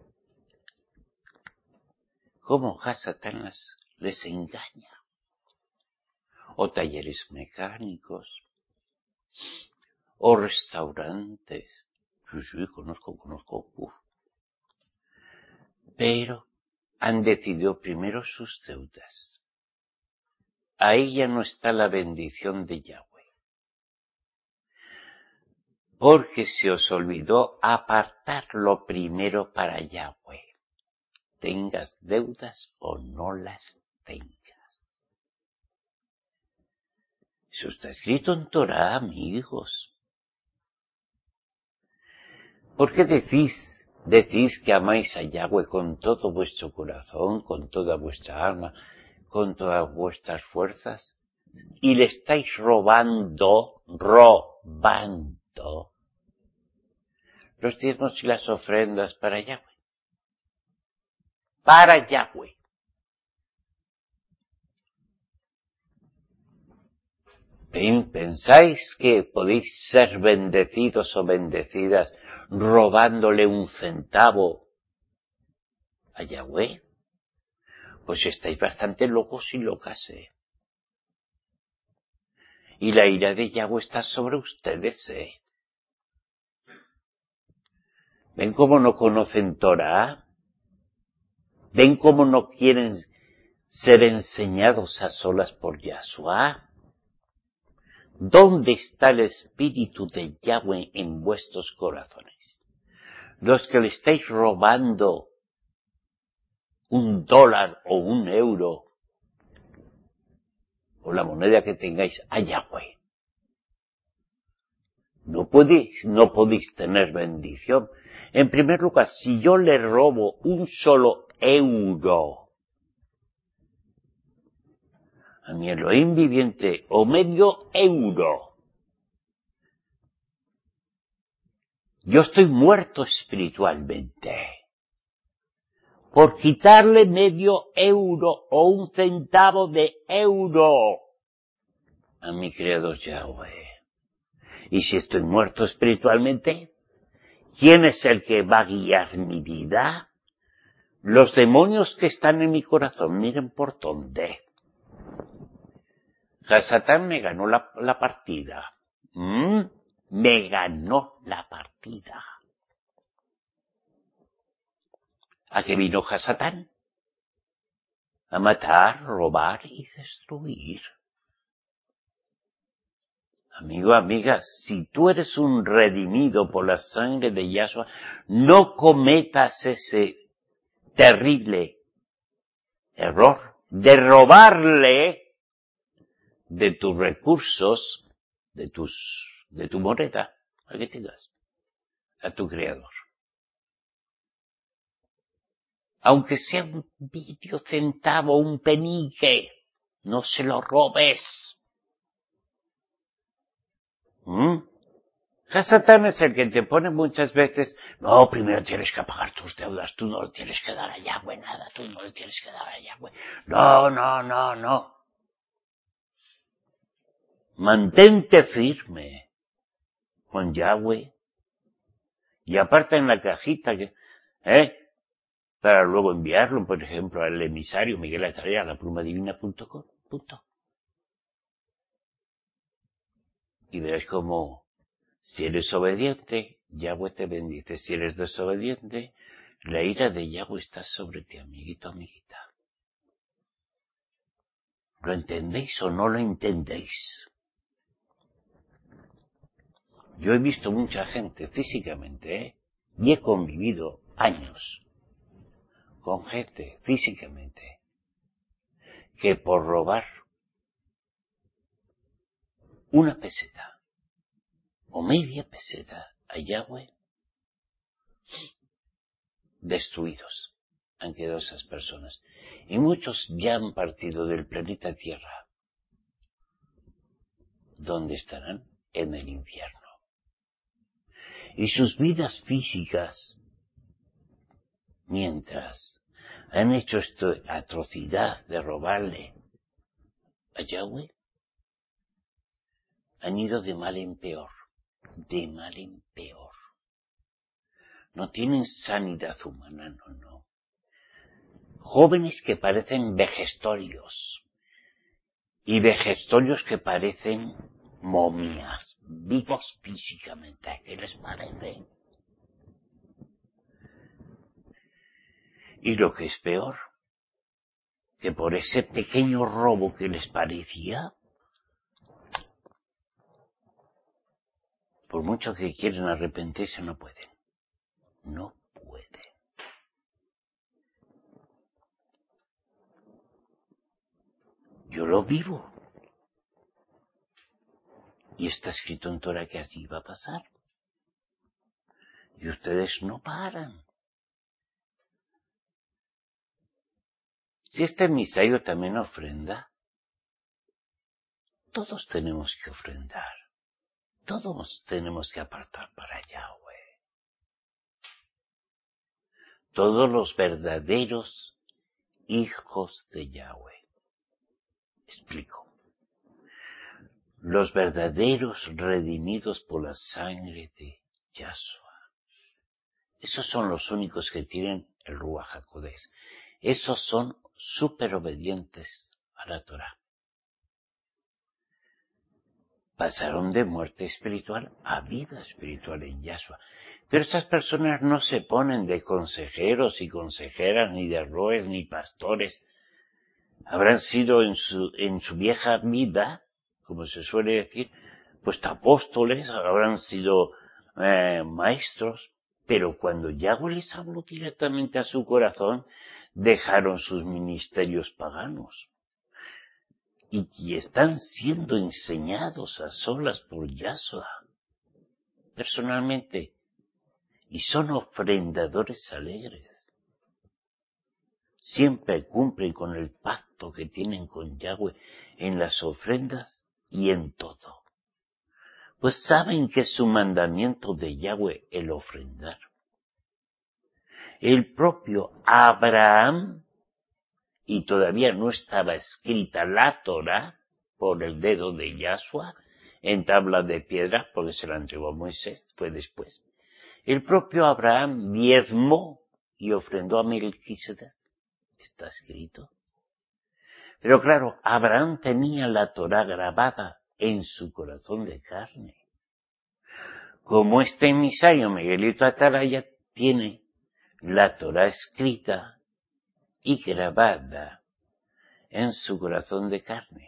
¿Cómo Hasatán les engaña? O talleres mecánicos. O restaurantes. Sí, conozco. Pero han decidido primero sus deudas. Ahí ya no está la bendición de Yahweh. Porque se os olvidó apartar lo primero para Yahweh. Tengas deudas o no las tengas. Eso está escrito en Torah, amigos. ¿Por qué decís que amáis a Yahweh con todo vuestro corazón, con toda vuestra alma, con todas vuestras fuerzas? Y le estáis robando los diezmos y las ofrendas para Yahweh. Para Yahweh. ¿Pensáis que podéis ser bendecidos o bendecidas robándole un centavo a Yahweh? Pues estáis bastante locos y locas, ¿eh? Y la ira de Yahweh está sobre ustedes, ¿eh? ¿Ven cómo no conocen Torah? ¿Ven cómo no quieren ser enseñados a solas por Yahshua? ¿Dónde está el espíritu de Yahweh en vuestros corazones? Los que le estáis robando $1 o €1 o la moneda que tengáis a Yahweh. No podéis tener bendición. En primer lugar, si yo le robo un solo euro a mi Elohim viviente, o medio euro, yo estoy muerto espiritualmente. Por quitarle medio euro o un centavo de euro a mi Creador Yahweh. Y si estoy muerto espiritualmente, ¿quién es el que va a guiar mi vida? Los demonios que están en mi corazón, miren por dónde. Hasatán me ganó la partida. Me ganó la partida. ¿A qué vino Hasatán? A matar, robar y destruir. Amigo, amiga, si tú eres un redimido por la sangre de Yahshua, no cometas ese terrible error de robarle de tus recursos, de tu moneda, a que tengas, a tu Creador. Aunque sea un medio centavo, un penique, no se lo robes. Hasatán es el que te pone muchas veces, no, primero tienes que pagar tus deudas, tú no le tienes que dar a Yahweh nada, tú no le tienes que dar a Yahweh. No. Mantente firme con Yahweh. Y aparte en la cajita, para luego enviarlo, por ejemplo, al emisario Miguel Atarea, a laplumadivina.com. Y verás cómo, si eres obediente, Yahweh te bendice. Si eres desobediente, La ira de Yahweh está sobre ti, amiguito, amiguita. ¿Lo entendéis o no lo entendéis? Yo he visto mucha gente físicamente, y he convivido años con gente físicamente que por robar una peseta o media peseta a Yahweh, destruidos han quedado esas personas. Y muchos ya han partido del planeta Tierra. ¿Dónde estarán? En el infierno. Y sus vidas físicas, mientras han hecho esta atrocidad de robarle a Yahweh, han ido de mal en peor, de mal en peor. No tienen sanidad humana, no. Jóvenes que parecen vejestorios, y vejestorios que parecen momias, vivos físicamente. ¿Qué les parece? Y lo que es peor, que por ese pequeño robo que les parecía, por mucho que quieren arrepentirse, no pueden. No pueden. Yo lo vivo. Y está escrito en Torah que así va a pasar. Y ustedes no paran. Si este emisario también ofrenda, todos tenemos que ofrendar. Todos tenemos que apartar para Yahweh. Todos los verdaderos hijos de Yahweh. Explico. Los verdaderos redimidos por la sangre de Yahshua. Esos son los únicos que tienen el Ruach HaKodesh. Esos son súper obedientes a la Torah. Pasaron de muerte espiritual a vida espiritual en Yahshua. Pero estas personas no se ponen de consejeros y consejeras, ni de roes, ni pastores. Habrán sido en su vieja vida, como se suele decir, pues apóstoles, habrán sido maestros, pero cuando Yahweh les habló directamente a su corazón, dejaron sus ministerios paganos. Y están siendo enseñados a solas por Yahshua, personalmente, y son ofrendadores alegres. Siempre cumplen con el pacto que tienen con Yahweh en las ofrendas y en todo. Pues saben que es su mandamiento de Yahweh el ofrendar. El propio Abraham, y todavía no estaba escrita la Torah por el dedo de Yahshua en tabla de piedra, porque se la entregó a Moisés, fue después. El propio Abraham diezmó y ofrendó a Melquisedec. Está escrito. Pero claro, Abraham tenía la Torah grabada en su corazón de carne. Como este emisario Miguelito Atalaya tiene la Torah escrita y grabada en su corazón de carne.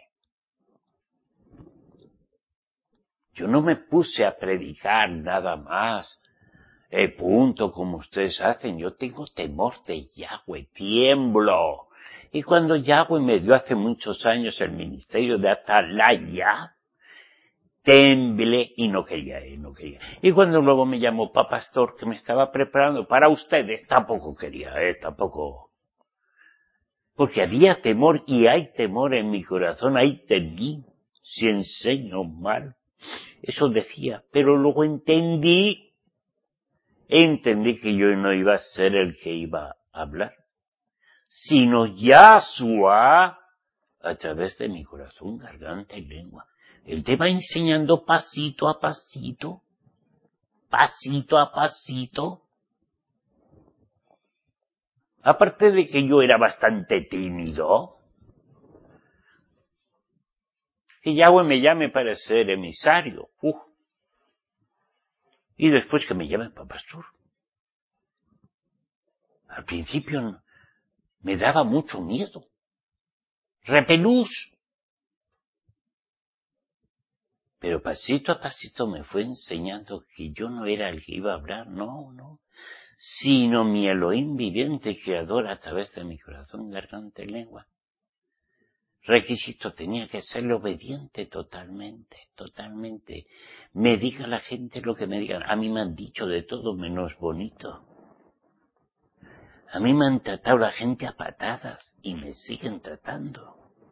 Yo no me puse a predicar nada más, punto, como ustedes hacen. Yo tengo temor de Yahweh, tiemblo. Y cuando Yahweh me dio hace muchos años el ministerio de Atalaya, temblé y no quería. Y cuando luego me llamó para pastor, que me estaba preparando para ustedes, tampoco quería, tampoco. Porque había temor y hay temor en mi corazón, ahí temí, si enseño mal. Eso decía, pero luego entendí que yo no iba a ser el que iba a hablar, sino Yahshua a través de mi corazón, garganta y lengua. Él te va enseñando pasito a pasito, pasito a pasito. Aparte de que yo era bastante tímido, que Yahweh me llame para ser emisario, y después que me llame para pastor. Al principio me daba mucho miedo. ¡Repelús! Pero pasito a pasito me fue enseñando que yo no era el que iba a hablar, no, sino mi Elohim viviente y creador a través de mi corazón, garganta y lengua. Requisito, tenía que ser obediente totalmente. Me diga la gente lo que me digan. A mí me han dicho de todo menos bonito. A mí me han tratado la gente a patadas y me siguen tratando.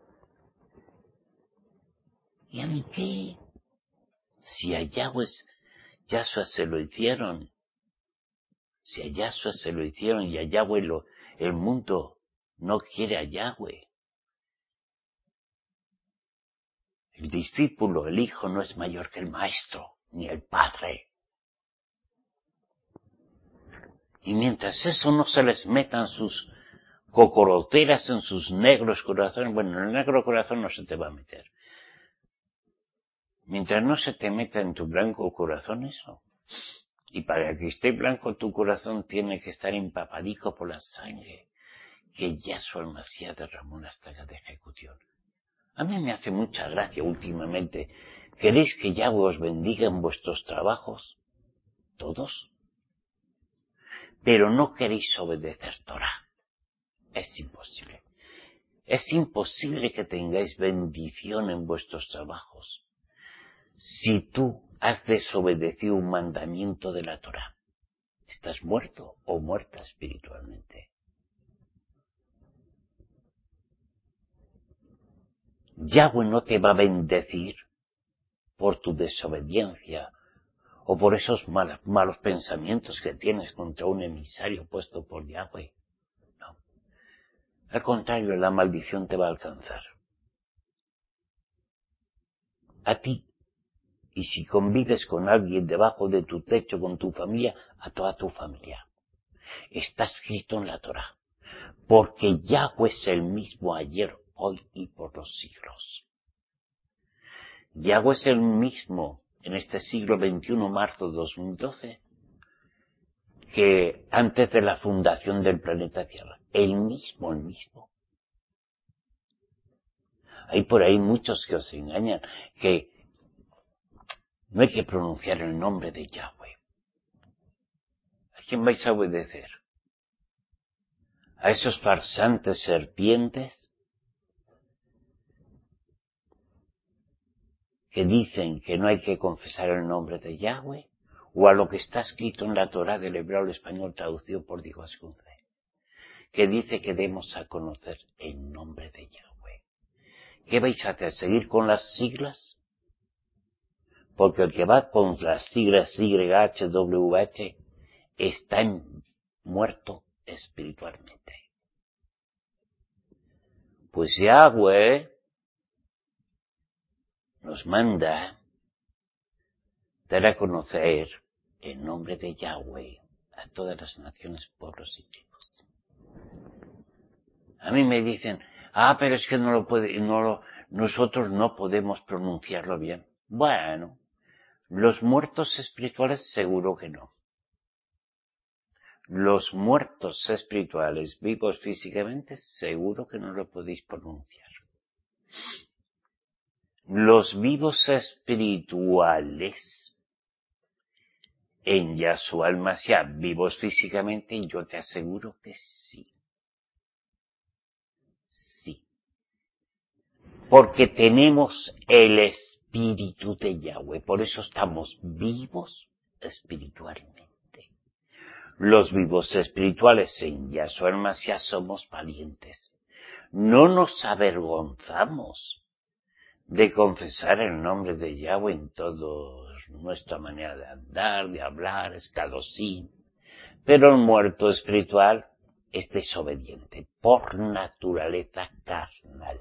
¿Y a mí qué? Si a Yahshua se lo hicieron, si a Yahshua se lo hicieron y a Yahweh el mundo no quiere a Yahweh. El discípulo, el hijo, no es mayor que el maestro, ni el padre. Y mientras eso no se les metan sus cocoroteras en sus negros corazones, bueno, en el negro corazón no se te va a meter. Mientras no se te meta en tu blanco corazón eso. Y para que esté blanco tu corazón tiene que estar empapadico por la sangre que Yahshua el Mashiach derramó en la estaca de ejecución. A mí me hace mucha gracia últimamente. ¿Queréis que Yahweh os bendiga en vuestros trabajos? Todos. Pero no queréis obedecer Torah. Es imposible. Es imposible que tengáis bendición en vuestros trabajos si tú has desobedecido un mandamiento de la Torah. Estás muerto o muerta espiritualmente. Yahweh no te va a bendecir por tu desobediencia o por esos malos pensamientos que tienes contra un emisario puesto por Yahweh. No. Al contrario, la maldición te va a alcanzar. A ti. Y si convives con alguien debajo de tu techo, con tu familia, a toda tu familia. Está escrito en la Torah. Porque Yahweh es el mismo ayer, hoy y por los siglos. Yahweh es el mismo en este siglo XXI, marzo de 2012, que antes de la fundación del planeta Tierra. El mismo. Hay por ahí muchos que os engañan, que no hay que pronunciar el nombre de Yahweh. ¿A quién vais a obedecer? ¿A esos farsantes serpientes que dicen que no hay que confesar el nombre de Yahweh? ¿O a lo que está escrito en la Torá del hebreo al español traducido por Diego Ascunce, que dice que debemos a conocer el nombre de Yahweh? ¿Qué vais a hacer? ¿Seguir con las siglas? Porque el que va con las siglas YHWH está muerto espiritualmente. Pues Yahweh nos manda dar a conocer el nombre de Yahweh a todas las naciones, pueblos y tribus. A mí me dicen, pero es que nosotros no podemos pronunciarlo bien. Bueno, los muertos espirituales seguro que no. Los muertos espirituales, vivos físicamente, seguro que no lo podéis pronunciar. Los vivos espirituales en Yahshua el Mashiach, vivos físicamente, yo te aseguro que sí. Sí. Porque tenemos el espíritu de Yahweh, por eso estamos vivos espiritualmente. Los vivos espirituales en Yahshua el Mashiach somos valientes. No nos avergonzamos de confesar el nombre de Yahweh en toda nuestra manera de andar, de hablar, escadosín. Pero el muerto espiritual es desobediente, por naturaleza carnal.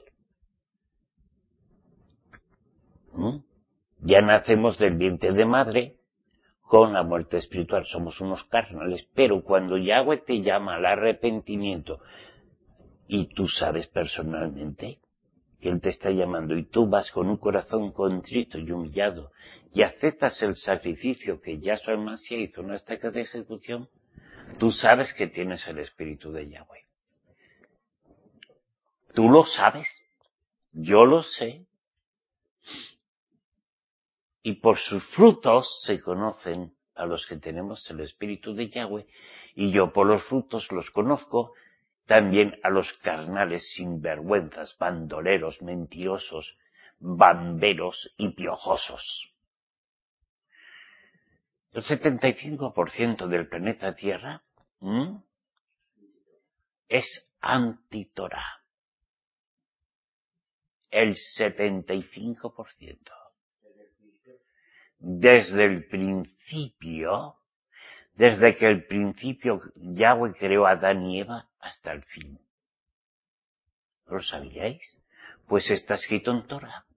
Ya nacemos del vientre de madre con la muerte espiritual, somos unos carnales, pero cuando Yahweh te llama al arrepentimiento y tú sabes personalmente que Él te está llamando y tú vas con un corazón contrito y humillado y aceptas el sacrificio que Yahshua el Mashiach hizo en la estaca de ejecución, Tú sabes que tienes el Espíritu de Yahweh. Tú lo sabes. Yo lo sé. Y por sus frutos se conocen a los que tenemos el Espíritu de Yahweh, y yo por los frutos los conozco también a los carnales sinvergüenzas, bandoleros, mentirosos, bamberos y piojosos. El 75% del planeta Tierra es anti-Torah. El 75%. Desde el principio, desde que el principio Yahweh creó a Adán y Eva hasta el fin. ¿Lo sabíais? Pues está escrito en Torah.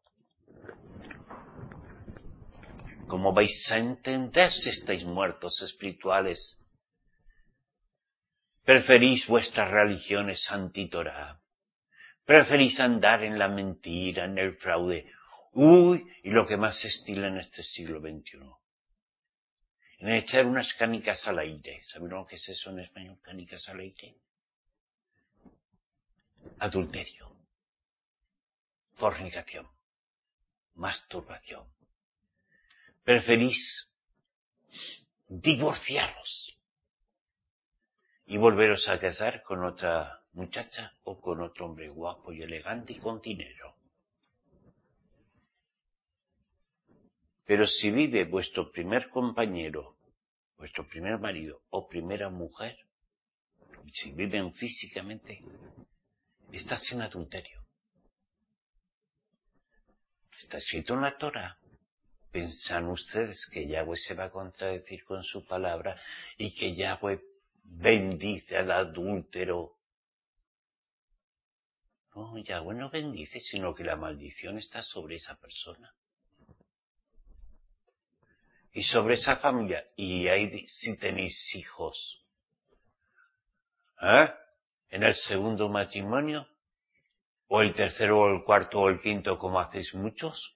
¿Cómo vais a entender si estáis muertos espirituales? Preferís vuestras religiones anti-Torah. Preferís andar en la mentira, en el fraude. Y lo que más se estila en este siglo XXI. En echar unas canicas al aire. ¿Saben lo que es eso en español? Canicas al aire. Adulterio. Fornicación. Masturbación. Preferís divorciaros y volveros a casar con otra muchacha o con otro hombre guapo y elegante y con dinero. Pero si vive vuestro primer compañero, vuestro primer marido o primera mujer, si viven físicamente, estás en adulterio. Está escrito en la Torah. ¿Pensan ustedes que Yahweh se va a contradecir con su palabra y que Yahweh bendice al adúltero? No, Yahweh no bendice, sino que la maldición está sobre esa persona. Y sobre esa familia. Y ahí si tenéis hijos. En el segundo matrimonio, o el tercero, o el cuarto, o el quinto, como hacéis muchos.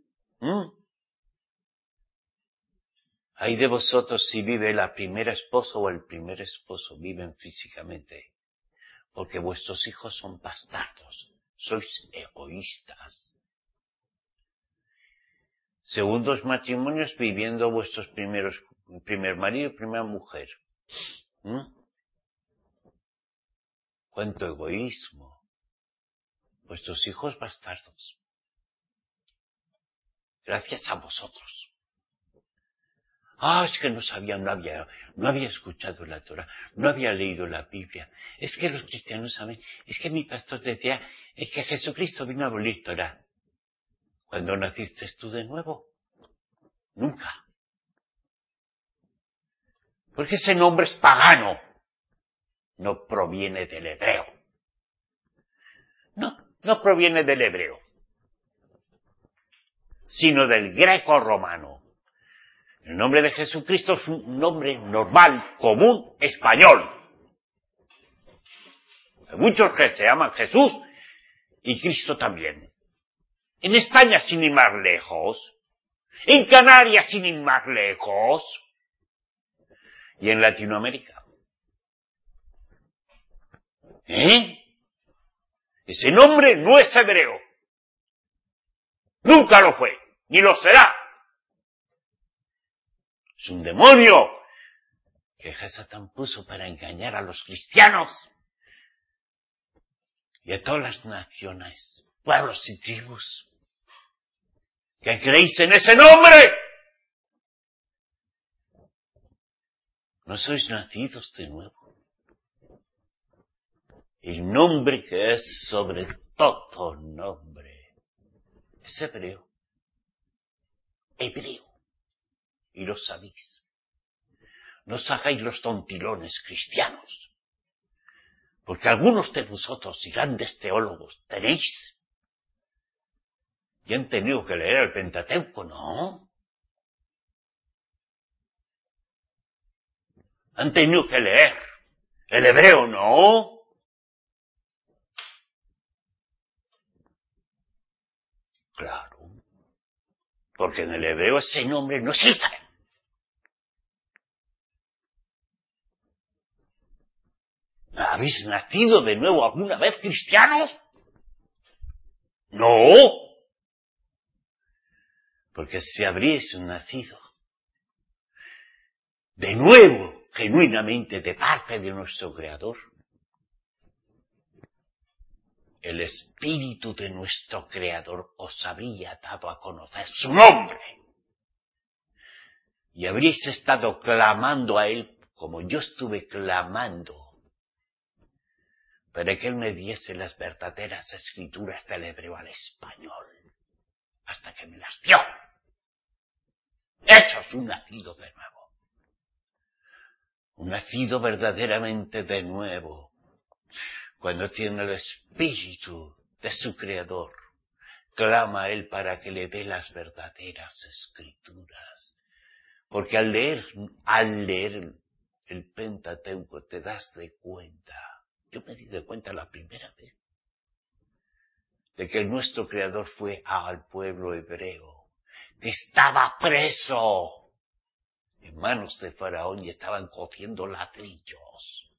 Hay de vosotros si vive la primera esposa o el primer esposo, viven físicamente, porque vuestros hijos son bastardos, sois egoístas. Segundos matrimonios viviendo vuestros primer marido y primera mujer. ¿Cuánto egoísmo? Vuestros hijos bastardos. Gracias a vosotros. Es que no sabía, no había escuchado la Torah, no había leído la Biblia. Es que los cristianos saben, es que mi pastor decía, es que Jesucristo vino a abolir Torah. ¿Cuándo naciste tú de nuevo? Nunca. Porque ese nombre es pagano. No proviene del hebreo. No proviene del hebreo, sino del greco-romano. El nombre de Jesucristo es un nombre normal, común, español. Hay muchos que se llaman Jesús y Cristo también. En España, sin ir más lejos. En Canarias, sin ir más lejos. Y en Latinoamérica. Ese nombre no es hebreo. Nunca lo fue, ni lo será. Es un demonio que Satán puso para engañar a los cristianos y a todas las naciones, pueblos y tribus que creéis en ese nombre. No sois nacidos de nuevo. El nombre que es sobre todo nombre es hebreo. Hebreo. Y lo sabéis. No os hagáis los tontilones cristianos. Porque algunos de vosotros, y grandes teólogos, tenéis. Y han tenido que leer el Pentateuco, ¿no? Han tenido que leer el hebreo, ¿no? Claro. Porque en el hebreo ese nombre no existe. ¿Habéis nacido de nuevo alguna vez cristianos? No. Porque si habríais nacido de nuevo, genuinamente, de parte de nuestro Creador, el Espíritu de nuestro Creador os habría dado a conocer su nombre. Y habríais estado clamando a Él, como yo estuve clamando, para que Él me diese las verdaderas escrituras del hebreo al español, hasta que me las dio. Eso es un nacido de nuevo. Un nacido verdaderamente de nuevo, cuando tiene el Espíritu de su Creador, clama a Él para que le dé las verdaderas escrituras. Porque al leer el Pentateuco te das de cuenta, yo me di de cuenta la primera vez, de que nuestro Creador fue al pueblo hebreo, que estaba preso en manos de Faraón y estaban cociendo ladrillos.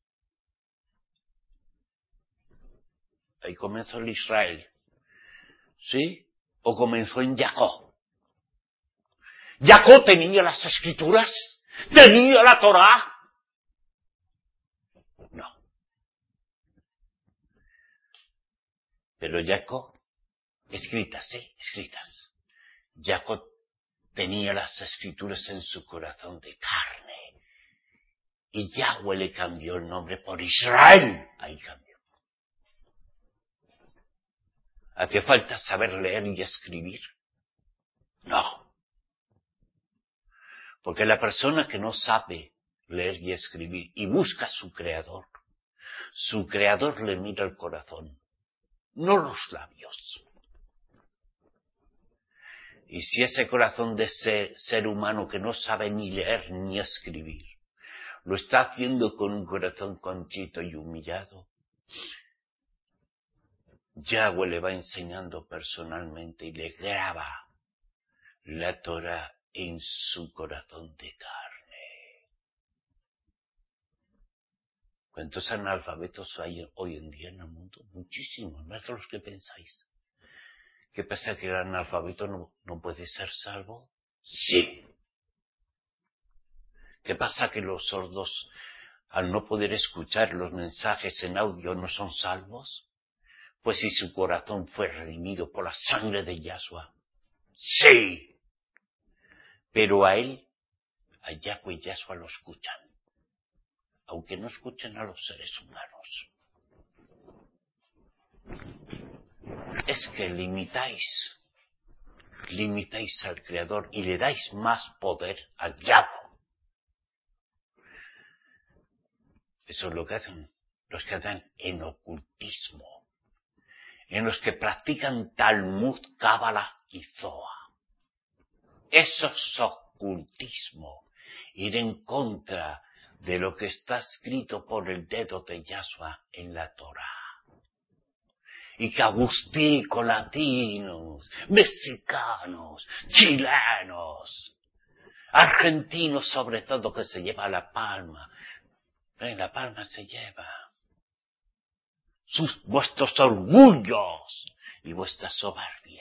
Ahí comenzó el Israel, ¿sí? O comenzó en Jacob. Jacob tenía las escrituras, tenía la Torá. No. Pero Jacob, escritas. Jacob tenía las escrituras en su corazón de carne. Y Yahweh le cambió el nombre por Israel. Ahí cambió. ¿Hace falta saber leer y escribir? No. Porque la persona que no sabe leer y escribir y busca a su Creador le mira el corazón, no los labios. Y si ese corazón de ese ser humano que no sabe ni leer ni escribir, lo está haciendo con un corazón contrito y humillado, Yahweh le va enseñando personalmente y le graba la Torah en su corazón de carne. ¿Cuántos analfabetos hay hoy en día en el mundo? Muchísimos, más de los que pensáis. ¿Qué pasa, que el analfabeto no puede ser salvo? Sí. ¿Qué pasa, que los sordos, al no poder escuchar los mensajes en audio, no son salvos? Pues si su corazón fue redimido por la sangre de Yahshua. Sí. Pero a Yahweh y Yahshua lo escuchan, aunque no escuchen a los seres humanos. Es que limitáis al Creador y le dais más poder al diablo. Eso es lo que hacen los que andan en ocultismo, en los que practican Talmud, Cábala y Zohar. Eso es ocultismo, ir en contra de lo que está escrito por el dedo de Yahshua en la Torá. Y que agusticos, latinos, mexicanos, chilenos, argentinos sobre todo, que se lleva la palma. La palma se lleva vuestros orgullos y vuestra soberbia.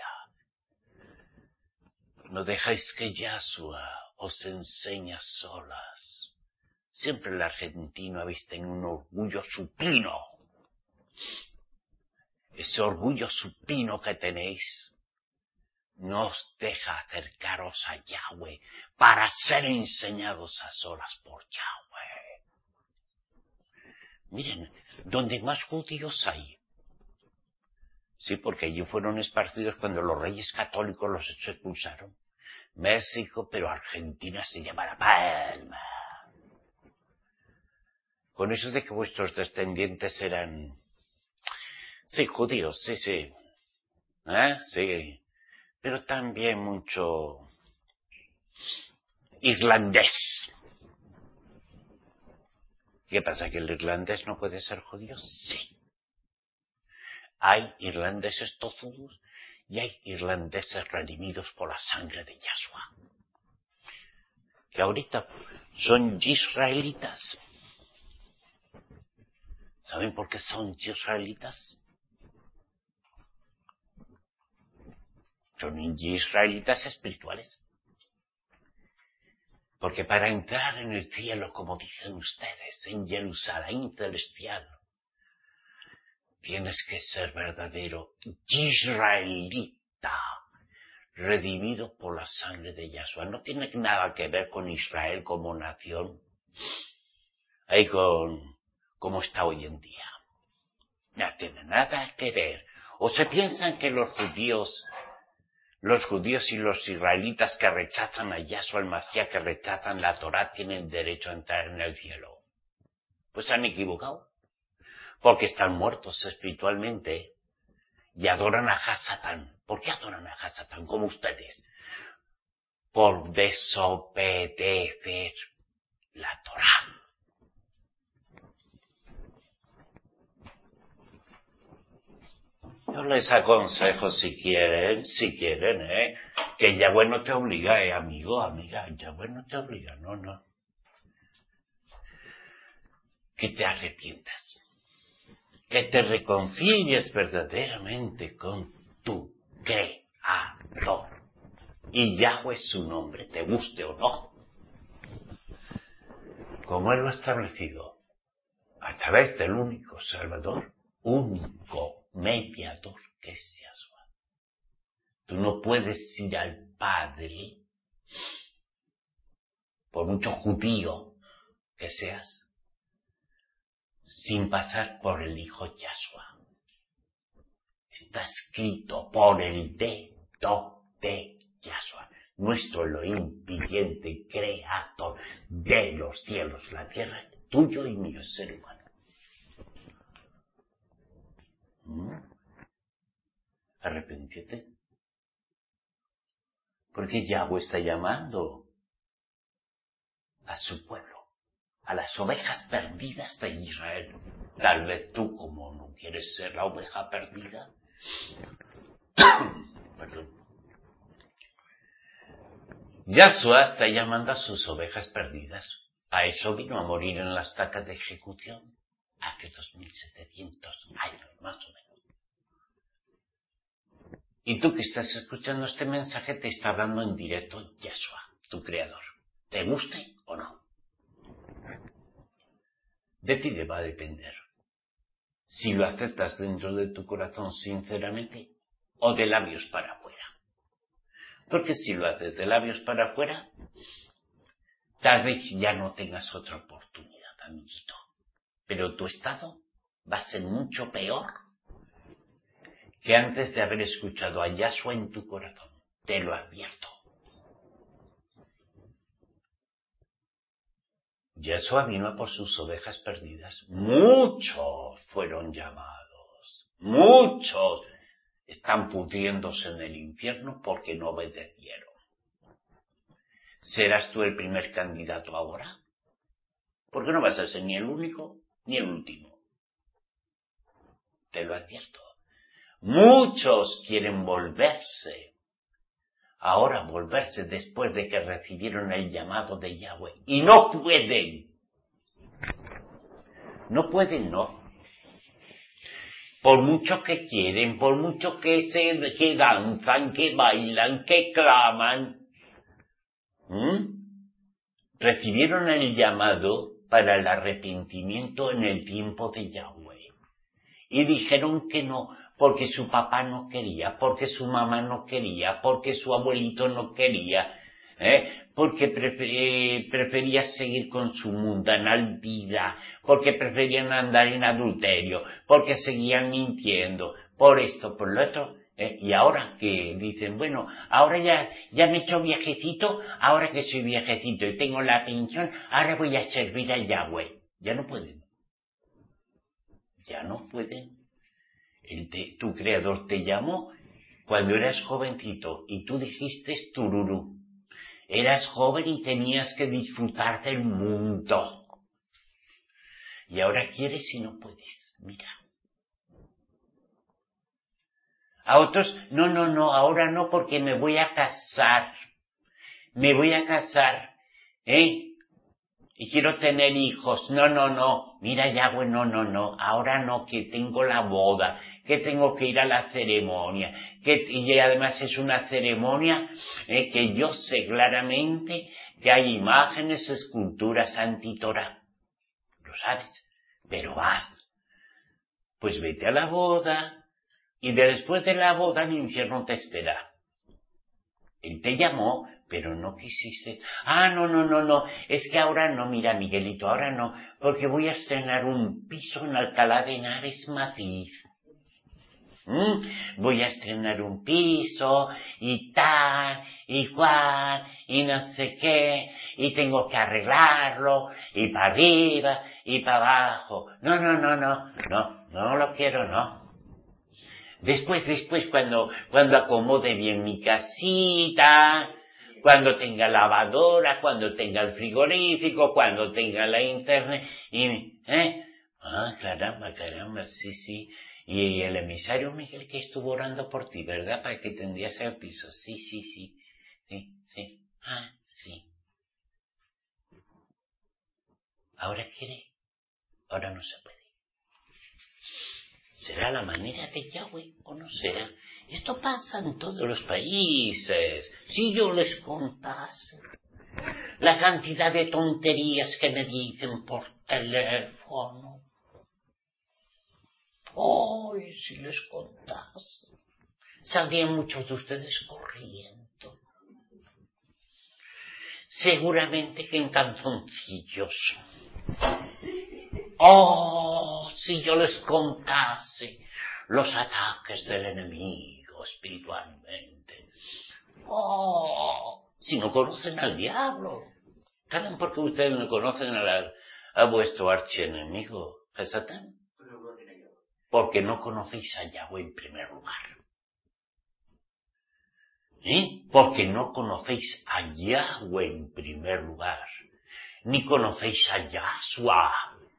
No dejáis que Yahshua os enseñe a solas. Siempre el argentino habéis tenido un orgullo supino. Ese orgullo supino que tenéis no os deja acercaros a Yahweh para ser enseñados a solas por Yahweh. Miren, donde más judíos hay. Sí, porque allí fueron esparcidos cuando los reyes católicos los expulsaron. México, pero Argentina se llama la palma. Con eso de que vuestros descendientes eran... Sí, judíos, sí. Sí. Pero también mucho irlandés. ¿Qué pasa, que el irlandés no puede ser judío? Sí. Hay irlandeses tozudos y hay irlandeses redimidos por la sangre de Yahshua, que ahorita son israelitas. ¿Saben por qué son israelitas? Son israelitas espirituales. Porque para entrar en el cielo, como dicen ustedes, en Jerusalén celestial, tienes que ser verdadero israelita, redimido por la sangre de Yahshua. No tiene nada que ver con Israel como nación, ahí con cómo está hoy en día. No tiene nada que ver. O se piensan que los judíos y los israelitas que rechazan a Yahshua el Mashiach, que rechazan la Torá, tienen derecho a entrar en el cielo. Pues se han equivocado. Porque están muertos espiritualmente y adoran a Hasatán. ¿Por qué adoran a Hasatán como ustedes? Por desobedecer la Torá. Yo les aconsejo si quieren, que Yahweh no te obliga, amigo, amiga, Yahweh no te obliga, no. Que te arrepientas. Que te reconcilies verdaderamente con tu Creador. Y Yahweh es su nombre, te guste o no. Como Él lo ha establecido, a través del único Salvador, único mediador que es Yahshua. Tú no puedes ir al Padre, por mucho judío que seas, sin pasar por el Hijo Yahshua. Está escrito por el dedo de Yahshua, nuestro Elohim viviente, creador de los cielos, la tierra, tuyo y mío, ser humano. Arrepentíete. Porque Yahweh está llamando a su pueblo, a las ovejas perdidas de Israel. Tal vez tú, como no quieres ser la oveja perdida, perdón. Yahshua está llamando a sus ovejas perdidas. A eso vino a morir en la estaca de ejecución hace 2700 años, más o menos. Y tú que estás escuchando este mensaje te está hablando en directo Yahshua, tu creador. ¿Te guste o no? De ti va a depender. Si lo aceptas dentro de tu corazón sinceramente o de labios para afuera. Porque si lo haces de labios para afuera, tal vez ya no tengas otra oportunidad, amiguito. Pero tu estado va a ser mucho peor que antes de haber escuchado a Yahshua en tu corazón. Te lo advierto. Yahshua vino por sus ovejas perdidas. Muchos fueron llamados. Muchos están pudriéndose en el infierno porque no obedecieron. ¿Serás tú el primer candidato ahora? Porque no vas a ser ni el único ni el último. Te lo advierto. Muchos quieren volverse. Ahora volverse después de que recibieron el llamado de Yahweh. Y no pueden. No pueden, no. Por mucho que quieren, por mucho que danzan, que bailan, que claman. Recibieron el llamado para el arrepentimiento en el tiempo de Yahweh. Y dijeron que no, porque su papá no quería, porque su mamá no quería, porque su abuelito no quería, porque prefería seguir con su mundanal vida, porque preferían andar en adulterio, porque seguían mintiendo, por esto, por lo otro. Y ahora que dicen, bueno, ahora ya me he hecho viejecito, ahora que soy viejecito y tengo la pensión, ahora voy a servir a Yahweh. Ya no pueden. Ya no pueden. Tu creador te llamó cuando eras jovencito y tú dijiste tururú. Eras joven y tenías que disfrutar del mundo. Y ahora quieres y no puedes. Mira. A otros, no, ahora no porque me voy a casar. Me voy a casar, y quiero tener hijos. No. Mira, Yahweh, no. Ahora no, que tengo la boda, que tengo que ir a la ceremonia, y además es una ceremonia que yo sé claramente que hay imágenes, esculturas anti-Torah. Lo sabes, pero vas. Pues vete a la boda, y después de la boda el infierno te espera. Él te llamó, pero no quisiste. No. Es que ahora no, mira, Miguelito, ahora no, porque voy a estrenar un piso en Alcalá de Henares, Madrid. Voy a estrenar un piso, y tal, y cual, y no sé qué, y tengo que arreglarlo, y para arriba, y para abajo. No lo quiero, no. Después, cuando acomode bien mi casita, cuando tenga lavadora, cuando tenga el frigorífico, cuando tenga la internet, caramba, sí. Y el emisario Miguel que estuvo orando por ti, ¿verdad? Para que tendrías el piso. Sí. Sí. Sí. ¿Ahora quiere? Ahora no se puede. ¿Será la manera de Yahweh o no será? Esto pasa en todos los países. Si yo les contase la cantidad de tonterías que me dicen por teléfono. ¡Ay, si les contase! Saldrían muchos de ustedes corriendo. Seguramente que en calzoncillos. ¡Oh, si yo les contase los ataques del enemigo espiritualmente! ¡Oh! Si no conocen al diablo. ¿Saben por qué ustedes no conocen a vuestro archienemigo, a Satán? Porque no conocéis a Yahweh en primer lugar. Porque no conocéis a Yahweh en primer lugar. Ni conocéis a Yahshua.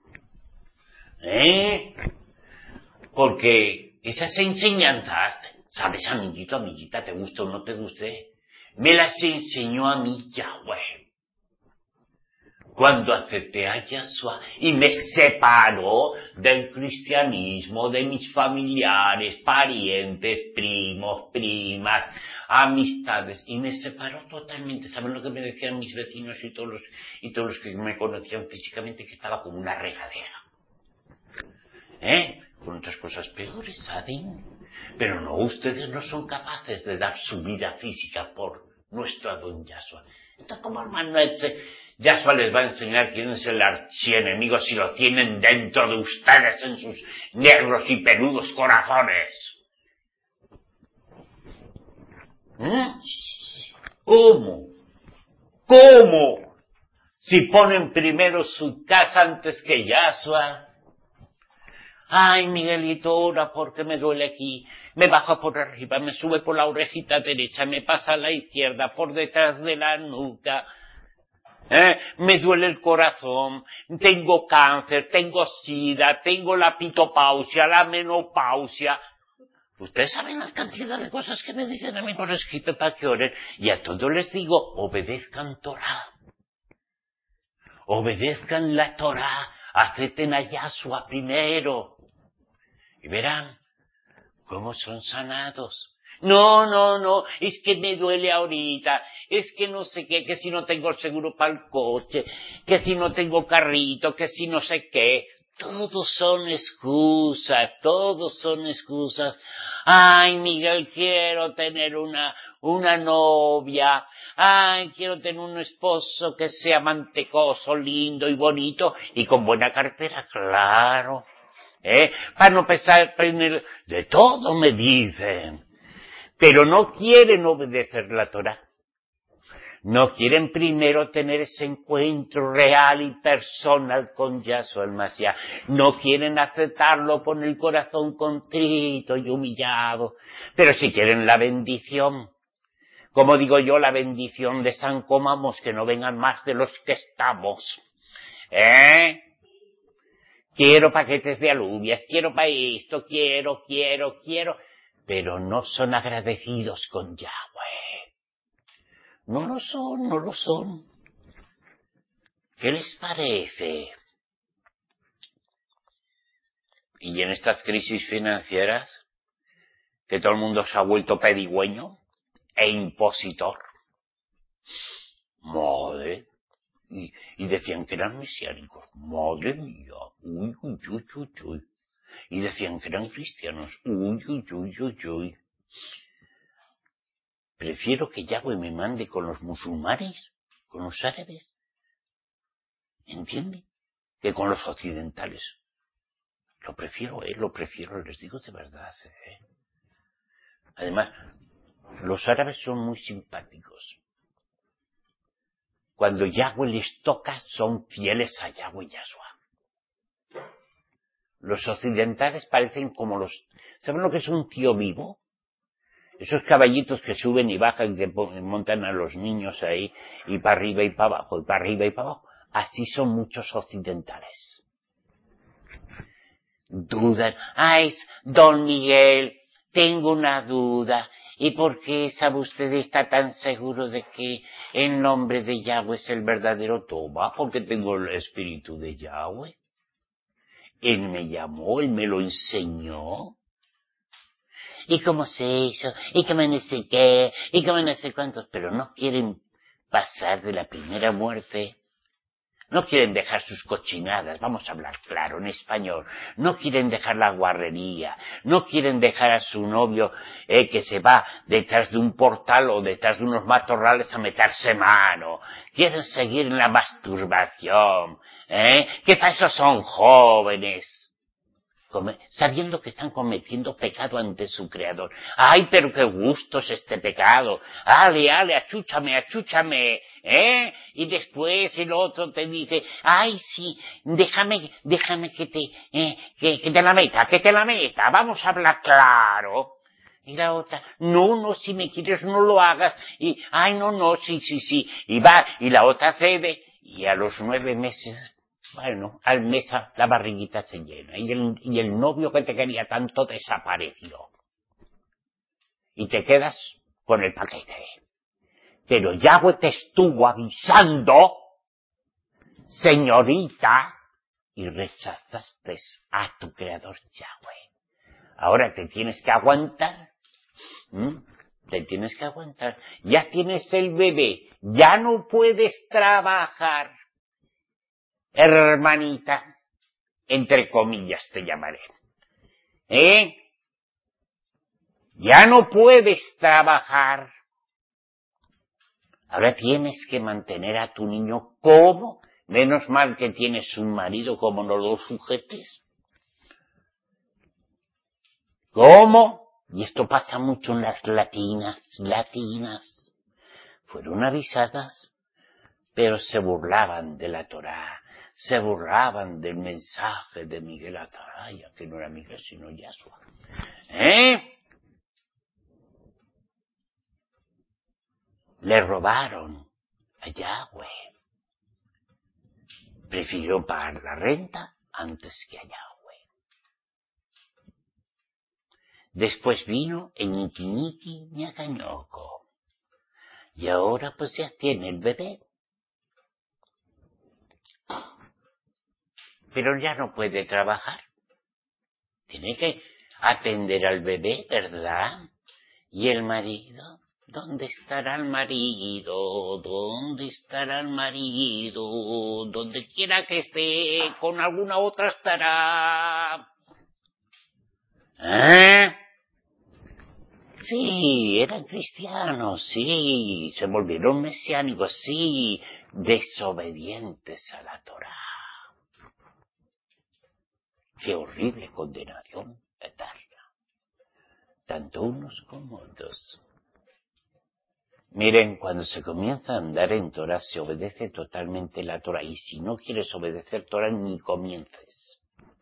Porque esas enseñanzas, ¿sabes, amiguito, amiguita, te guste o no te guste? Me las enseñó a mí Yahweh. Cuando acepté a Yahshua y me separó del cristianismo, de mis familiares, parientes, primos, primas, amistades, y me separó totalmente. ¿Saben lo que me decían mis vecinos y todos los que me conocían físicamente? Que estaba como una regadera. Con otras cosas peores, ¿saben? Pero no, ustedes no son capaces de dar su vida física por nuestro don Yahshua. Entonces, como hermano Yahshua les va a enseñar quién es el archienemigo si lo tienen dentro de ustedes en sus negros y peludos corazones. ¿Cómo? Si ponen primero su casa antes que Yahshua. Ay, Miguelito, ora porque me duele aquí. Me baja por arriba, me sube por la orejita derecha, me pasa a la izquierda, por detrás de la nuca. Me duele el corazón, tengo cáncer, tengo sida, tengo la pitopausia, la menopausia. Ustedes saben la cantidad de cosas que me dicen a mí por escrito para que oren. Y a todos les digo, obedezcan Torah. Obedezcan la Torah. Acepten a Yahshua primero. Y verán cómo son sanados. No, es que me duele ahorita, es que no sé qué, que si no tengo el seguro para el coche, que si no tengo carrito, que si no sé qué. Todos son excusas. Ay, Miguel, quiero tener una novia. Ay, quiero tener un esposo que sea mantecoso, lindo y bonito y con buena cartera, claro. Para no pensar, de todo me dicen. Pero no quieren obedecer la Torah. No quieren primero tener ese encuentro real y personal con Yahshua el Mashiach. No quieren aceptarlo con el corazón contrito y humillado. Pero si quieren la bendición, como digo yo, la bendición de San Comamos, que no vengan más de los que estamos. Quiero paquetes de alubias, quiero para esto, quiero. Pero no son agradecidos con Yahweh. No lo son. ¿Qué les parece? Y en estas crisis financieras, que todo el mundo se ha vuelto pedigüeño e impositor. Madre. Y decían que eran mesiánicos. Madre mía. Uy, uy, uy, uy, uy. Y decían que eran cristianos. Uy, uy, uy, uy, uy. Prefiero que Yahweh me mande con los musulmanes, con los árabes, ¿entiende? Que con los occidentales. Lo prefiero, les digo de verdad. Además, los árabes son muy simpáticos. Cuando Yahweh les toca, son fieles a Yahweh y Yahshua. Los occidentales parecen como los... ¿Saben lo que es un tío vivo? Esos caballitos que suben y bajan, que montan a los niños ahí, y para arriba y para abajo, y para arriba y para abajo. Así son muchos occidentales. Dudan. ¡Ay, don Miguel, tengo una duda! ¿Y por qué sabe usted está tan seguro de que el nombre de Yahweh es el verdadero? Toma, porque tengo el espíritu de Yahweh. Él me llamó, él me lo enseñó. ¿Y cómo se hizo? ¿Y cómo no sé qué? ¿Y cómo no sé cuántos? Pero no quieren pasar de la primera muerte. No quieren dejar sus cochinadas, vamos a hablar claro, en español. No quieren dejar la guarrería. No quieren dejar a su novio que se va detrás de un portal o detrás de unos matorrales a meterse mano. Quieren seguir en la masturbación. Que para eso son jóvenes. Sabiendo que están cometiendo pecado ante su Creador. ¡Ay, pero qué gusto es este pecado! ¡Ale, ale, achúchame! Y después el otro te dice, ¡ay, sí, déjame que te la meta! ¡Vamos a hablar claro! Y la otra, no, si me quieres no lo hagas. Y, ¡ay, no, sí! Y va, y la otra cede, y a los 9 meses... Bueno, al mes la barriguita se llena y el novio que te quería tanto desapareció. Y te quedas con el paquete. Pero Yahweh te estuvo avisando, señorita, y rechazaste a tu creador Yahweh. Ahora te tienes que aguantar. Te tienes que aguantar. Ya tienes el bebé, ya no puedes trabajar. Hermanita, entre comillas te llamaré. Ya no puedes trabajar. Ahora tienes que mantener a tu niño. ¿Cómo? Menos mal que tienes un marido, como no lo sujetes. ¿Cómo? Y esto pasa mucho en las latinas. Fueron avisadas, pero se burlaban de la Torá. Se burlaban del mensaje de Miguel Ataraya, que no era Miguel sino Yahshua. Le robaron a Yahweh. Prefirió pagar la renta antes que a Yahweh. Después vino el Niki Ñacañoco. Y ahora pues ya tiene el bebé. Pero ya no puede trabajar. Tiene que atender al bebé, ¿verdad? ¿Y el marido? ¿Dónde estará el marido? ¿Dónde estará el marido? Donde quiera que esté, con alguna otra estará. Sí, eran cristianos, sí, se volvieron mesiánicos, sí, desobedientes a la Torá. Qué horrible condenación eterna, tanto unos como otros. Miren, cuando se comienza a andar en Torah, se obedece totalmente la Torah, y si no quieres obedecer Torah, ni comiences.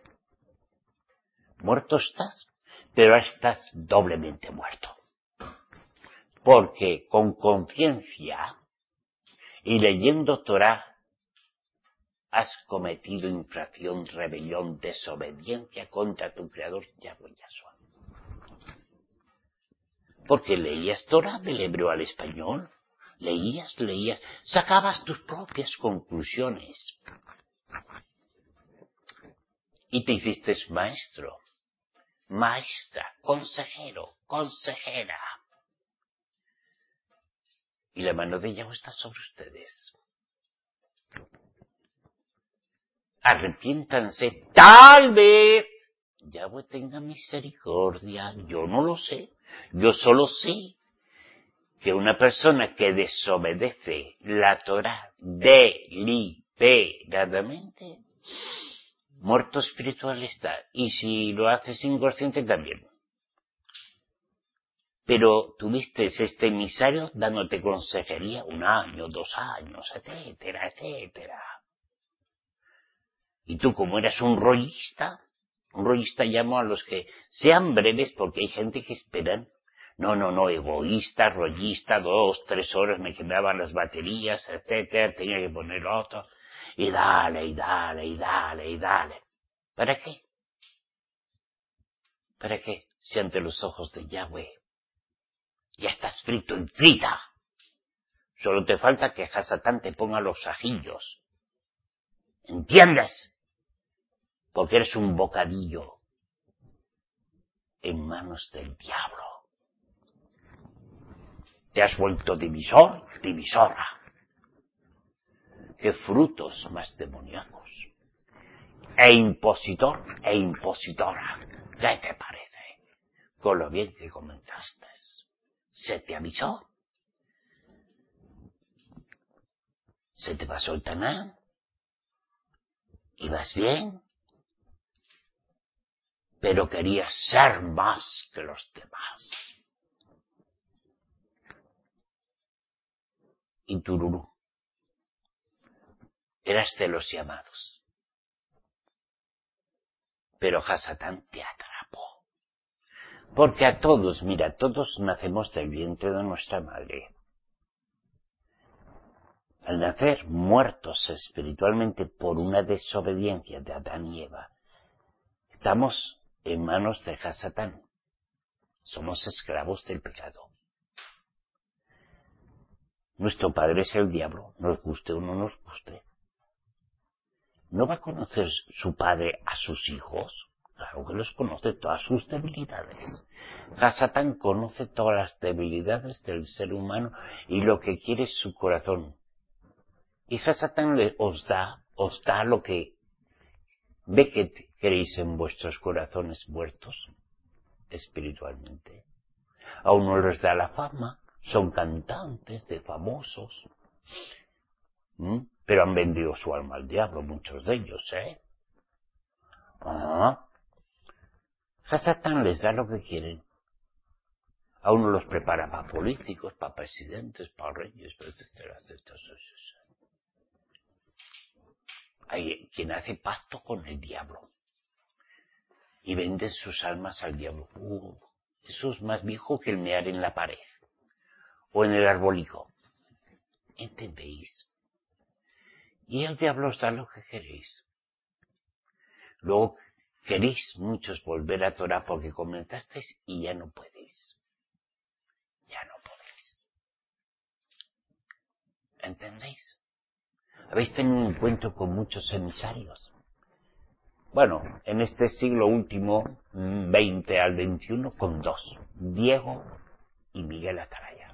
Muerto estás, pero estás doblemente muerto. Porque con conciencia y leyendo Torah, has cometido infracción, rebelión, desobediencia contra tu Creador Yahweh Yahshua. Porque leías Torah del hebreo al español, Leías, sacabas tus propias conclusiones. Y te hiciste maestro, maestra, consejero, consejera. Y la mano de Yahweh está sobre ustedes. Arrepiéntanse, tal vez Yahweh tenga misericordia, yo no lo sé. Yo solo sé que una persona que desobedece la Torá deliberadamente, muerto espiritual está. Y si lo haces inconsciente también. Pero tuviste este emisario dándote consejería 1 año, 2 años, etcétera, etcétera. Y tú, como eras un rollista llamo a los que sean breves, porque hay gente que esperan. No, egoísta, rollista, 2, 3 horas me quemaban las baterías, etcétera, tenía que poner otro, y dale. ¿Para qué? ¿Para qué? Si ante los ojos de Yahweh ya estás frito y frita. Solo te falta que Hasatán te ponga los ajillos. ¿Entiendes? Porque eres un bocadillo en manos del diablo. Te has vuelto divisora. Qué frutos más demoníacos. E impositor e impositora. ¿Qué te parece? Con lo bien que comenzaste. ¿Se te avisó? ¿Se te pasó el taná? ¿Ibas bien? Pero querías ser más que los demás. Y tururú. Eras de los llamados. Pero Hasatán te atrapó. Porque todos nacemos del vientre de nuestra madre. Al nacer muertos espiritualmente por una desobediencia de Adán y Eva, estamos en manos de Hasatán. Somos esclavos del pecado. Nuestro padre es el diablo, nos guste o no nos guste. ¿No va a conocer su padre a sus hijos? Claro que los conoce, todas sus debilidades. Hasatán conoce todas las debilidades del ser humano y lo que quiere es su corazón. Y Hasatán os da lo que ve que queréis en vuestros corazones muertos espiritualmente. A uno les da la fama, son cantantes de famosos, pero han vendido su alma al diablo, muchos de ellos, Hasatán les da lo que quieren. A uno los prepara para políticos, para presidentes, para reyes, etcétera. Hay quien hace pacto con el diablo y venden sus almas al diablo. Eso es más viejo que el mear en la pared o en el arbolico. ¿Entendéis? Y el diablo os da lo que queréis. Luego queréis muchos volver a Torah porque comenzasteis y ya no podéis. Ya no podéis. ¿Entendéis? Habéis tenido un encuentro con muchos emisarios. Bueno, en este siglo último, 20 al 21, con 2. Diego y Miguel Atalaya.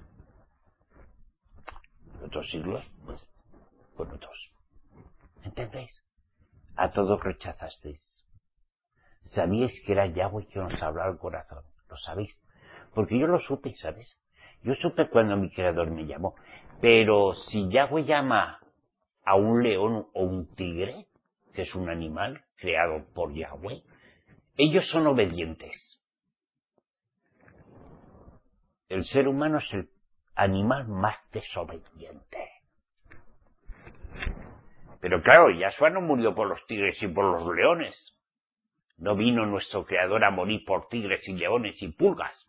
En otros siglos, pues, con otros. ¿Entendéis? A todos rechazasteis. Sabíais que era Yahweh quien os hablaba al corazón. ¿Lo sabéis? Porque yo lo supe, ¿sabes? Yo supe cuando mi creador me llamó. Pero si Yahweh llama a un león o un tigre, que es un animal creado por Yahweh, ellos son obedientes. El ser humano es el animal más desobediente. Pero claro, Yahshua no murió por los tigres y por los leones. No vino nuestro creador a morir por tigres y leones y pulgas,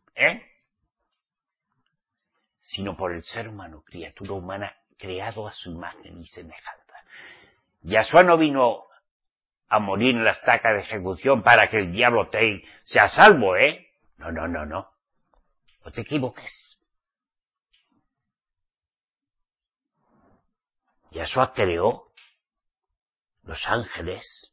sino por el ser humano, criatura humana, creado a su imagen y semejanza. Yahshua no vino a morir en la estaca de ejecución para que el diablo sea salvo, No. No te equivoques. Yahshua creó los ángeles.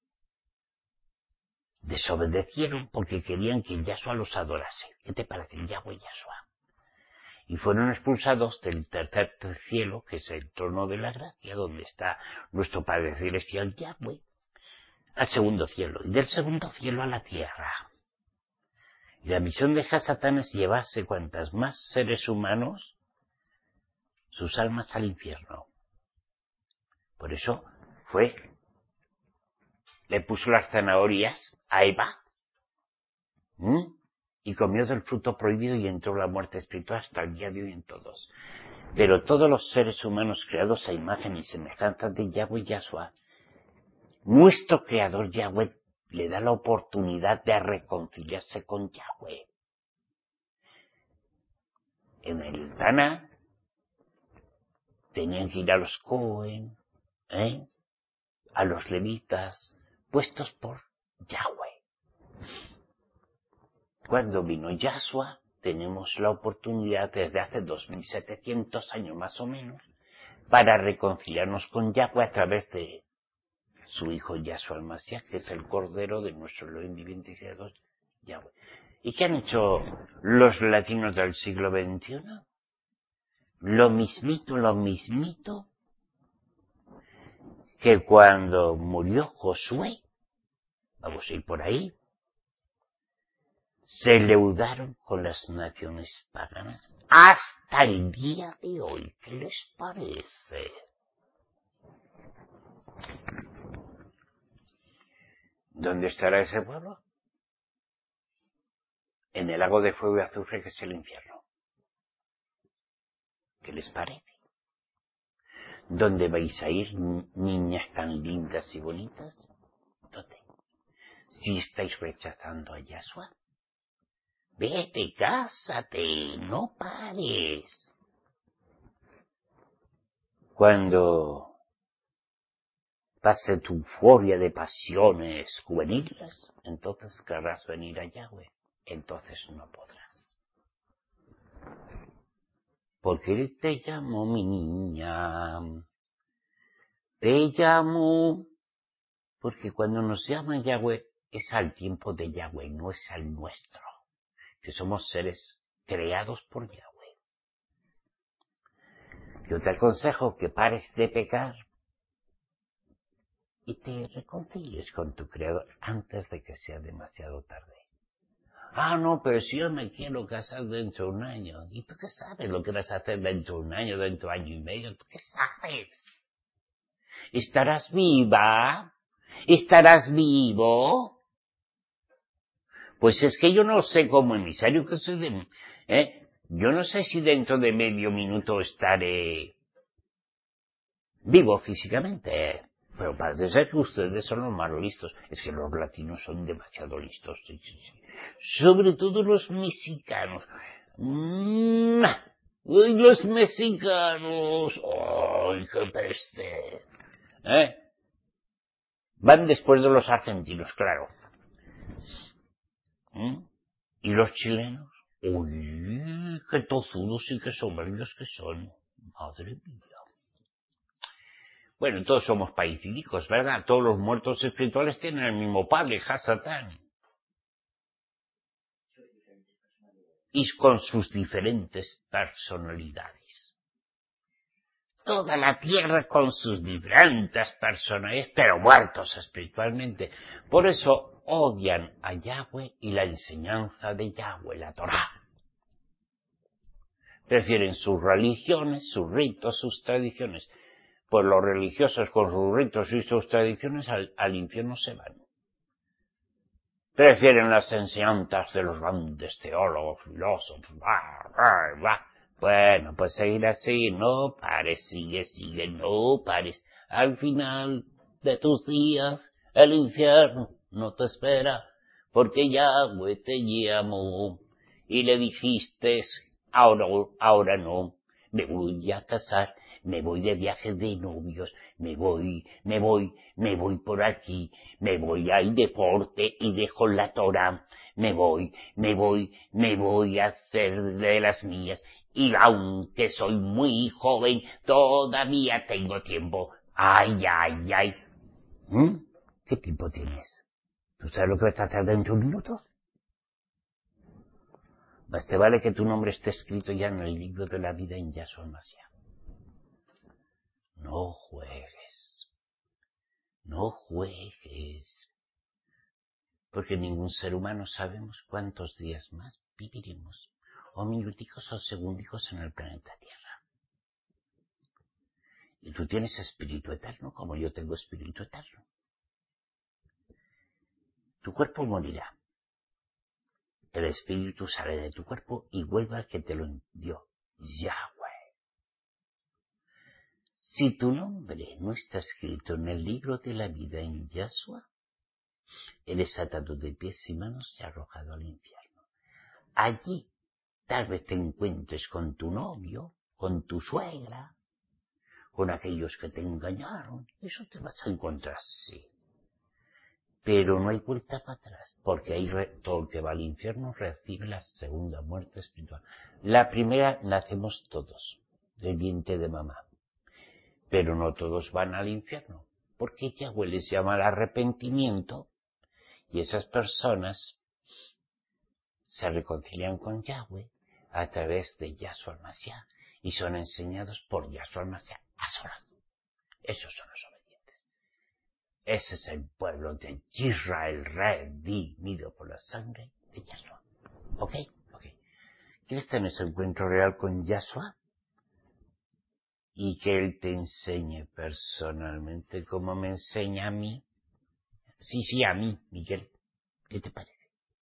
Desobedecieron porque querían que Yahshua los adorase. ¿Qué te parece? Yahweh y Yahshua. Y fueron expulsados del tercer cielo, que es el trono de la gracia, donde está nuestro Padre Celestial Yahweh, al segundo cielo. Y del segundo cielo a la tierra. Y la misión de Hasatán es llevarse cuantas más seres humanos, sus almas al infierno. Por eso le puso las zanahorias a Eva, y comió del fruto prohibido y entró la muerte espiritual hasta el día de hoy en todos. Pero todos los seres humanos creados a imagen y semejanza de Yahweh y Yahshua, nuestro creador Yahweh le da la oportunidad de reconciliarse con Yahweh. En el Tana tenían que ir a los Cohen, a los levitas, puestos por Yahweh. Cuando vino Yahshua, tenemos la oportunidad desde hace 2700 años más o menos, para reconciliarnos con Yahweh a través de su hijo Yahshua el Mashiach, que es el Cordero de nuestro Elohim viviente y creador Yahweh. ¿Y qué han hecho los latinos del siglo XXI? Lo mismito que cuando murió Josué, vamos a ir por ahí, se leudaron con las naciones paganas hasta el día de hoy. ¿Qué les parece? ¿Dónde estará ese pueblo? En el lago de fuego y azufre que es el infierno. ¿Qué les parece? ¿Dónde vais a ir, niñas tan lindas y bonitas? ¿Dónde? Si estáis rechazando a Yahshua, vete, cásate, no pares. Cuando pase tu euforia de pasiones juveniles, entonces querrás venir a Yahweh, entonces no podrás. Porque Él te llamó, mi niña, te llamo, porque cuando nos llama Yahweh es al tiempo de Yahweh, no es al nuestro, que somos seres creados por Yahweh. Yo te aconsejo que pares de pecar y te reconcilies con tu Creador antes de que sea demasiado tarde. Ah, no, pero si yo me quiero casar dentro de un año. ¿Y tú qué sabes lo que vas a hacer dentro de un año, dentro de año y medio? ¿Tú qué sabes? ¿Estarás viva? ¿Estarás vivo? Pues es que yo no sé como emisario que soy yo no sé si dentro de medio minuto estaré vivo físicamente. Pero parece ser que ustedes son los más listos. Es que los latinos son demasiado listos. Sí. Sobre todo los mexicanos. ¡Uy, los mexicanos! ¡Ay, qué peste! Van después de los argentinos, claro. ¿Y los chilenos? ¡Uy, qué tozudos y qué soberbios que son! ¡Madre mía! Bueno, todos somos paisídicos, ¿verdad? Todos los muertos espirituales tienen el mismo padre, Hasatán. Y con sus diferentes personalidades. Toda la tierra con sus diferentes personalidades, pero muertos espiritualmente. Por eso odian a Yahweh y la enseñanza de Yahweh, la Torá. Prefieren sus religiones, sus ritos, sus tradiciones. Pues los religiosos con sus ritos y sus tradiciones al infierno se van. Prefieren las enseñanzas de los grandes teólogos, filósofos, Bueno, pues seguir así, no pares, sigue, no pares. Al final de tus días, el infierno no te espera, porque Yahweh te llamó y le dijiste, ahora no, me voy a casar, me voy de viaje de novios, me voy por aquí, me voy al deporte y dejo la Torá, me voy a hacer de las mías Y aunque soy muy joven, todavía tengo tiempo. Ay, ay, ay. ¿Qué tiempo tienes? ¿Tú sabes lo que vas a hacer dentro de un minuto? Más te vale que tu nombre esté escrito ya en el libro de la vida en Yahshua Mashiach. No juegues. No juegues. Porque ningún ser humano sabemos cuántos días más viviremos, o minuticos o segundicos en el planeta Tierra. Y tú tienes espíritu eterno, como yo tengo espíritu eterno. Tu cuerpo morirá. El espíritu sale de tu cuerpo y vuelve al que te lo dio, Yahweh. Si tu nombre no está escrito en el libro de la vida en Yahshua, eres atado de pies y manos y arrojado al infierno. Allí tal vez te encuentres con tu novio, con tu suegra, con aquellos que te engañaron. Eso te vas a encontrar, sí. Pero no hay vuelta para atrás, porque ahí todo el que va al infierno recibe la segunda muerte espiritual. La primera nacemos todos, del vientre de mamá. Pero no todos van al infierno, porque Yahweh les llama al arrepentimiento, y esas personas se reconcilian con Yahweh a través de Yahshua Mashiach y son enseñados por Yahshua Mashiach a solas. Esos son los obedientes. Ese es el pueblo de Israel redimido por la sangre de Yahshua. ¿Ok? Ok. ¿Quieres tener ese encuentro real con Yahshua? Y que Él te enseñe personalmente como me enseña a mí. Sí, a mí, Miguel. ¿Qué te parece?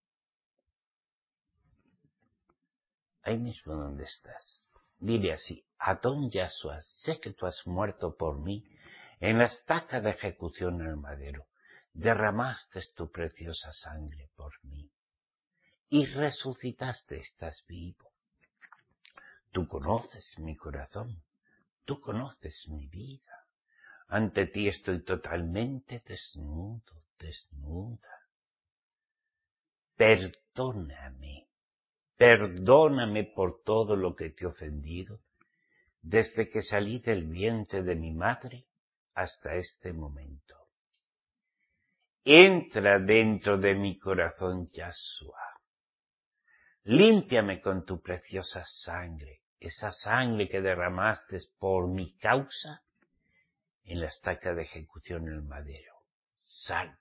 Ahí mismo donde estás. Dile así: Adón Yahshua, sé que tú has muerto por mí en la estaca de ejecución en el madero. Derramaste tu preciosa sangre por mí y resucitaste, estás vivo. Tú conoces mi corazón, tú conoces mi vida. Ante ti estoy totalmente desnudo, desnuda. Perdóname por todo lo que te he ofendido, desde que salí del vientre de mi madre hasta este momento. Entra dentro de mi corazón, Yahshua. Límpiame con tu preciosa sangre, esa sangre que derramaste por mi causa en la estaca de ejecución en el madero. Sálvame.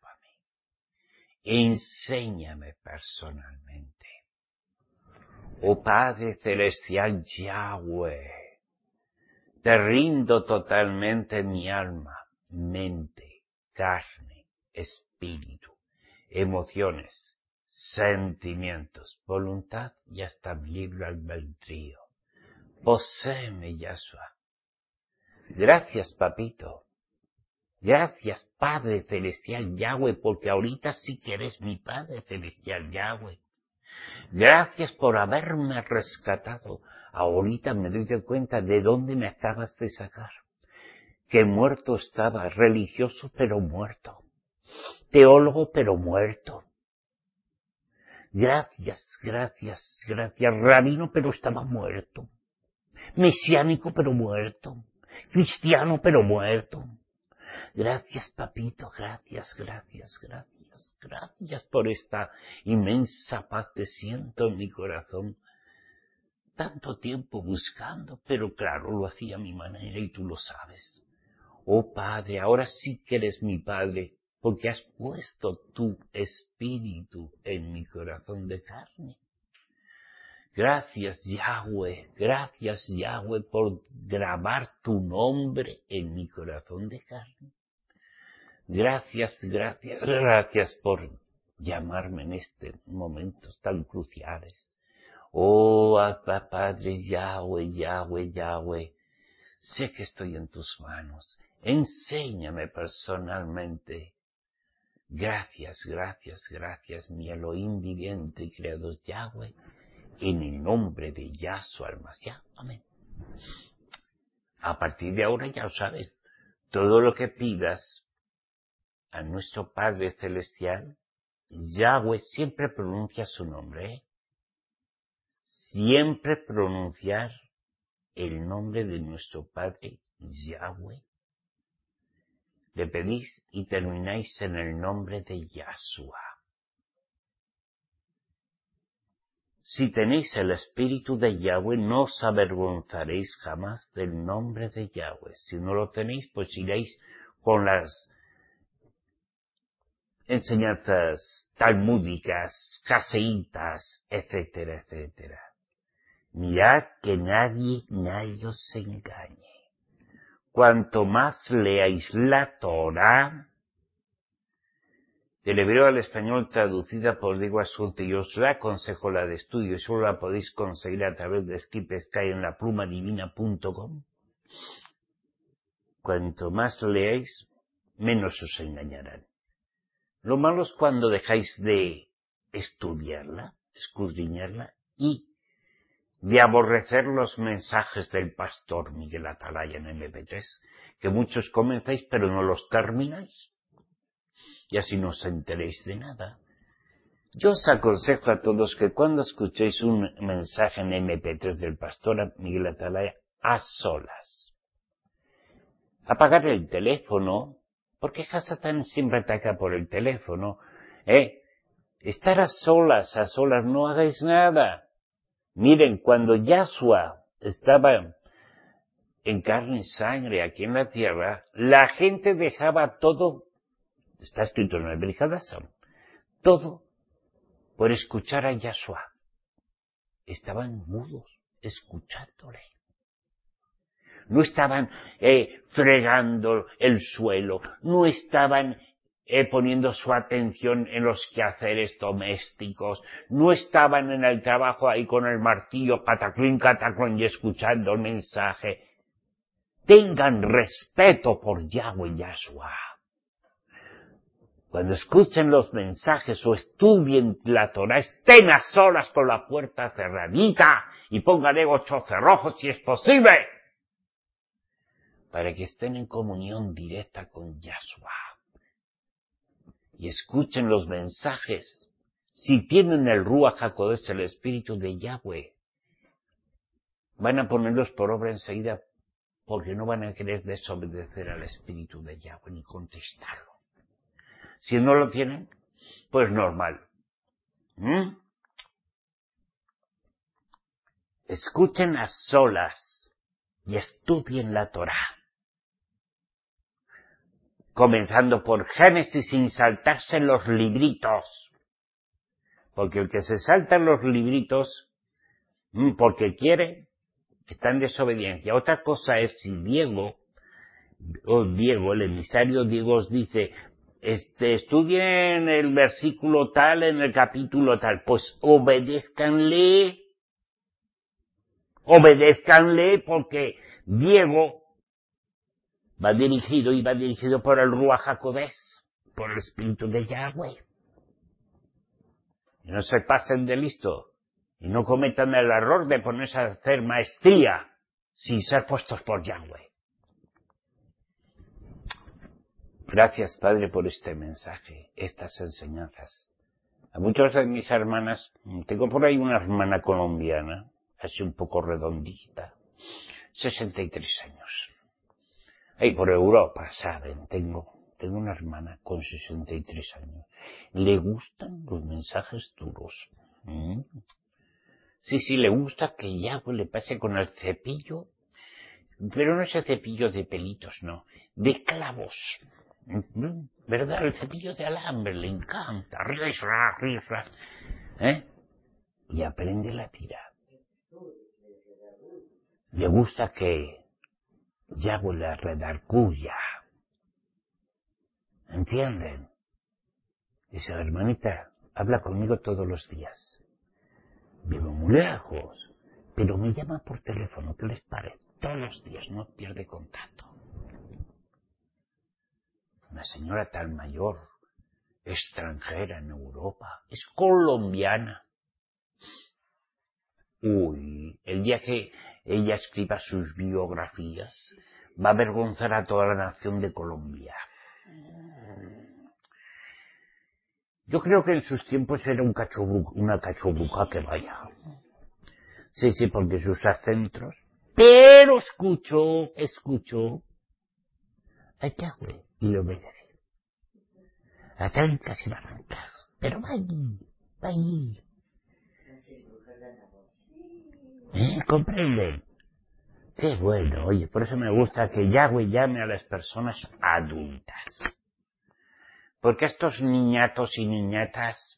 Enséñame personalmente. Oh Padre Celestial Yahweh, te rindo totalmente mi alma, mente, carne, espíritu, emociones, sentimientos, voluntad y hasta mi libre albedrío. Poséeme, Yahshua. Gracias, papito. Gracias, Padre Celestial Yahweh, porque ahorita sí que eres mi Padre Celestial Yahweh. Gracias por haberme rescatado. Ahorita me doy cuenta de dónde me acabas de sacar. Que muerto estaba, religioso pero muerto. Teólogo pero muerto. Gracias, rabino pero estaba muerto. Mesiánico pero muerto. Cristiano pero muerto. Gracias, papito, gracias por esta inmensa paz que siento en mi corazón. Tanto tiempo buscando, pero claro, lo hacía a mi manera y tú lo sabes. Oh Padre, ahora sí que eres mi Padre, porque has puesto tu espíritu en mi corazón de carne. Gracias Yahweh, por grabar tu nombre en mi corazón de carne. Gracias por llamarme en estos momentos tan cruciales. Oh, Abba Padre Yahweh, sé que estoy en tus manos. Enséñame personalmente. Gracias, mi Elohim viviente y creador Yahweh, en el nombre de Yahshua al-Mashiach. Amén. A partir de ahora ya lo sabes, todo lo que pidas a nuestro Padre Celestial, Yahweh siempre pronuncia su nombre, siempre pronunciar el nombre de nuestro Padre Yahweh. Le pedís y termináis en el nombre de Yahshua. Si tenéis el espíritu de Yahweh, no os avergonzaréis jamás del nombre de Yahweh. Si no lo tenéis, pues iréis con las enseñanzas talmúdicas, jaseitas, etcétera, etcétera. Mirad que nadie os engañe. Cuanto más leáis la Torá, del hebreo al español traducida por Diego Asunto, y os la aconsejo la de estudio, y solo la podéis conseguir a través de Skipsky en laplumadivina.com. Cuanto más leáis, menos os engañarán. Lo malo es cuando dejáis de estudiarla, escudriñarla, y de aborrecer los mensajes del pastor Miguel Atalaya en MP3, que muchos comenzáis pero no los termináis, y así no os enteréis de nada. Yo os aconsejo a todos que cuando escuchéis un mensaje en MP3 del pastor Miguel Atalaya, a solas, apagar el teléfono, porque Hasatán siempre ataca por el teléfono, estar a solas, no hagáis nada. Miren, cuando Yahshua estaba en carne y sangre aquí en la tierra, la gente dejaba todo, está escrito en el Brit Hadashah, todo por escuchar a Yahshua. Estaban mudos, escuchándole. No estaban fregando el suelo, no estaban poniendo su atención en los quehaceres domésticos, no estaban en el trabajo ahí con el martillo, cataclín, y escuchando el mensaje. Tengan respeto por Yahweh Yahshua. Cuando escuchen los mensajes o estudien la Torah, estén a solas con la puerta cerradita y pónganle 8 cerrojos si es posible, para que estén en comunión directa con Yahshua. Y escuchen los mensajes. Si tienen el Ruach HaKodesh, el espíritu de Yahweh, van a ponerlos por obra enseguida, porque no van a querer desobedecer al espíritu de Yahweh ni contestarlo. Si no lo tienen, pues normal. Escuchen a solas y estudien la Torá, comenzando por Génesis sin saltarse en los libritos, porque el que se salta en los libritos porque quiere, está en desobediencia. Otra cosa es si Diego, el emisario Diego os dice, estudien el versículo tal en el capítulo tal, pues obedézcanle porque Diego va dirigido por el Ruach HaKodesh, por el espíritu de Yahweh. Y no se pasen de listo y no cometan el error de ponerse a hacer maestría sin ser puestos por Yahweh. Gracias, Padre, por este mensaje, estas enseñanzas. A muchas de mis hermanas, tengo por ahí una hermana colombiana, así un poco redondita, 63 años. Ahí por Europa, saben, tengo una hermana con 63 años. Le gustan los mensajes duros. Sí, le gusta que Yahweh le pase con el cepillo, pero no ese cepillo de pelitos, no, de clavos. ¿Verdad? El cepillo de alambre le encanta. Risra. Y aprende la tira. Le gusta que Yahweh le redarguya. ¿Entienden? Dice, hermanita, habla conmigo todos los días. Vivo muy lejos, pero me llama por teléfono, ¿qué les parece? Todos los días, no pierde contacto. Una señora tan mayor, extranjera en Europa, es colombiana. El día que ella escriba sus biografías, va a avergonzar a toda la nación de Colombia. Yo creo que en sus tiempos era una cachobruja que vaya. Sí, sí, porque sus acentos. Pero escucho a Yahweh y lo obedece. A trancas y barrancas. Pero va allí. ¿Comprenden? Qué bueno, oye, por eso me gusta que Yahweh llame a las personas adultas. Porque a estos niñatos y niñatas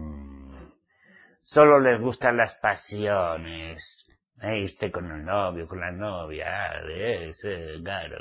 solo les gustan las pasiones. Irse con el novio, con la novia, claro.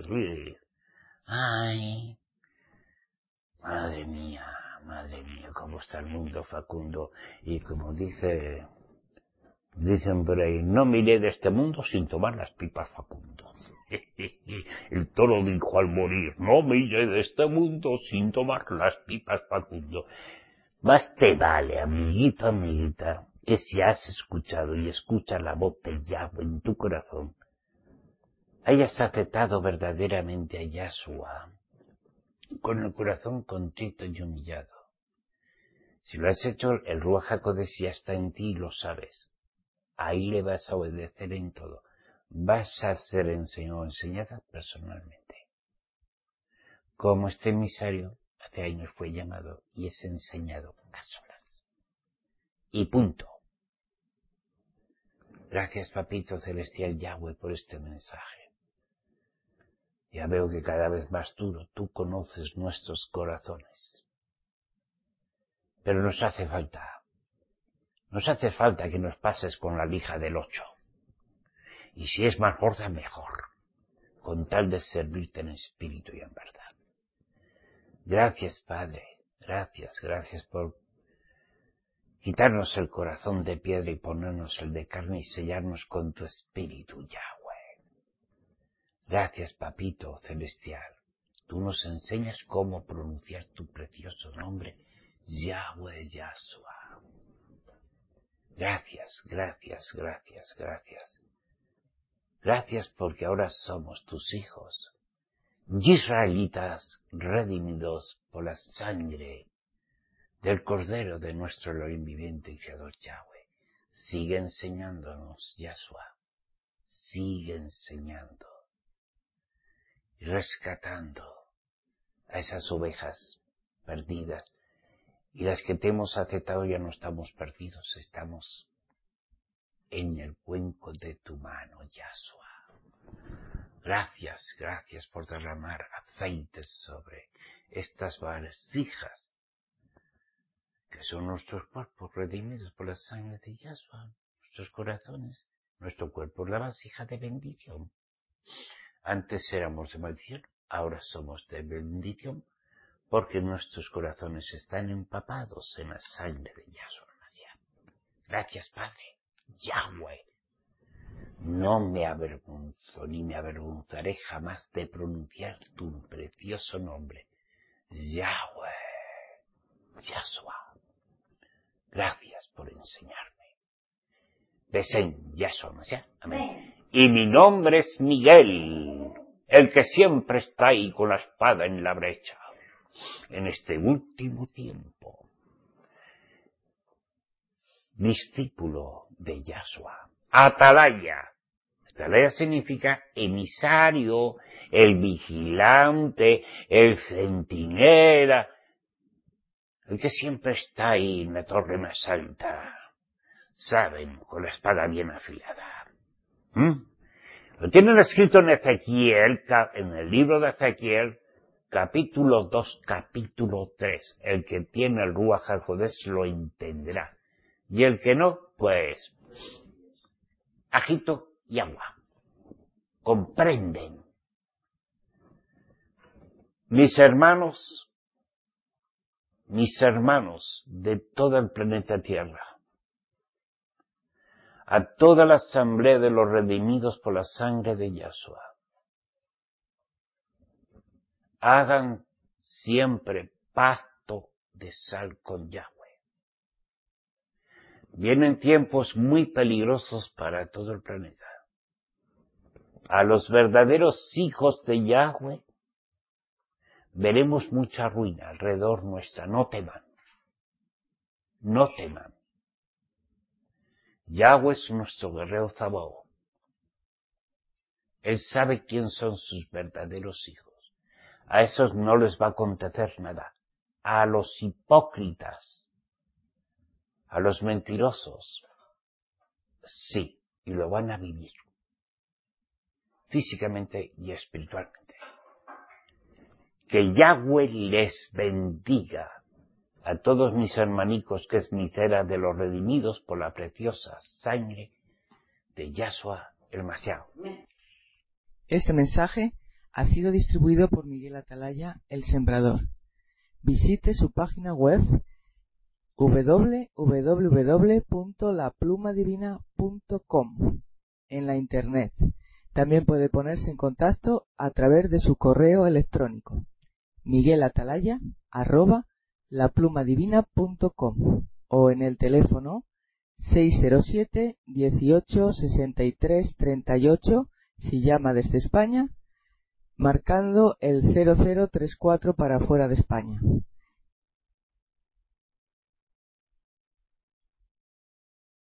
Ay, madre mía, cómo está el mundo, Facundo. Y como dicen por ahí, no miré de este mundo sin tomar las pipas, Facundo. El toro dijo al morir, no miré de este mundo sin tomar las pipas, Facundo. Más te vale, amiguito, amiguita, que si has escuchado y escuchas la voz de Yahweh en tu corazón, hayas aceptado verdaderamente a Yahshua con el corazón contrito y humillado. Si lo has hecho, el Ruach HaKodesh ya está en ti y lo sabes. Ahí le vas a obedecer en todo. Vas a ser enseñado o enseñada personalmente. Como este emisario hace años fue llamado y es enseñado a solas. Y punto. Gracias, Papito Celestial Yahweh, por este mensaje. Ya veo que cada vez más duro tú conoces nuestros corazones. Pero nos hace falta que nos pases con la lija del 8. Y si es más gorda, mejor. Con tal de servirte en espíritu y en verdad. Gracias, Padre. Gracias por quitarnos el corazón de piedra y ponernos el de carne y sellarnos con tu espíritu, Yahweh. Gracias, Papito Celestial. Tú nos enseñas cómo pronunciar tu precioso nombre, Yahweh Yahshua. Gracias. Gracias porque ahora somos tus hijos, israelitas redimidos por la sangre del Cordero de nuestro Elohim viviente y Creador Yahweh. Sigue enseñándonos, Yahshua. Sigue enseñando y rescatando a esas ovejas perdidas. Y las que te hemos aceptado ya no estamos perdidos, estamos en el cuenco de tu mano, Yahshua. Gracias por derramar aceite sobre estas vasijas que son nuestros cuerpos redimidos por la sangre de Yahshua, nuestros corazones. Nuestro cuerpo es la vasija de bendición. Antes éramos de maldición, ahora somos de bendición, porque nuestros corazones están empapados en la sangre de Yahshua. Gracias, Padre, Yahweh. No me avergonzo ni me avergonzaré jamás de pronunciar tu precioso nombre, Yahweh, Yahshua. Gracias por enseñarme. Besen, Yahshua Mashiach. Amén. Y mi nombre es Miguel, el que siempre está ahí con la espada en la brecha, en este último tiempo. Discípulo de Yahshua. Atalaya. Atalaya significa emisario, el vigilante, el centinela, el que siempre está ahí en la torre más alta, saben, con la espada bien afilada. Lo tienen escrito en Ezequiel, en el libro de Ezequiel, capítulo 2, capítulo 3. El que tiene el Ruach HaKodesh lo entenderá. Y el que no, pues, ajito y agua. Comprenden. Mis hermanos de todo el planeta Tierra, a toda la asamblea de los redimidos por la sangre de Yahshua, hagan siempre pacto de sal con Yahweh. Vienen tiempos muy peligrosos para todo el planeta. A los verdaderos hijos de Yahweh veremos mucha ruina alrededor nuestra. No teman. Yahweh es nuestro guerrero Sabaoth. Él sabe quién son sus verdaderos hijos. A esos no les va a acontecer nada. A los hipócritas, a los mentirosos, sí, y lo van a vivir, físicamente y espiritualmente. Que Yahweh les bendiga a todos mis hermanicos, que es mi cera de los redimidos por la preciosa sangre de Yahshua el Mashiach. Este mensaje ha sido distribuido por Miguel Atalaya, el Sembrador. Visite su página web www.laplumadivina.com en la internet. También puede ponerse en contacto a través de su correo electrónico miguelatalaya@laplumadivina.com o en el teléfono 607 18 63 38 si llama desde España, marcando el 0034 para fuera de España.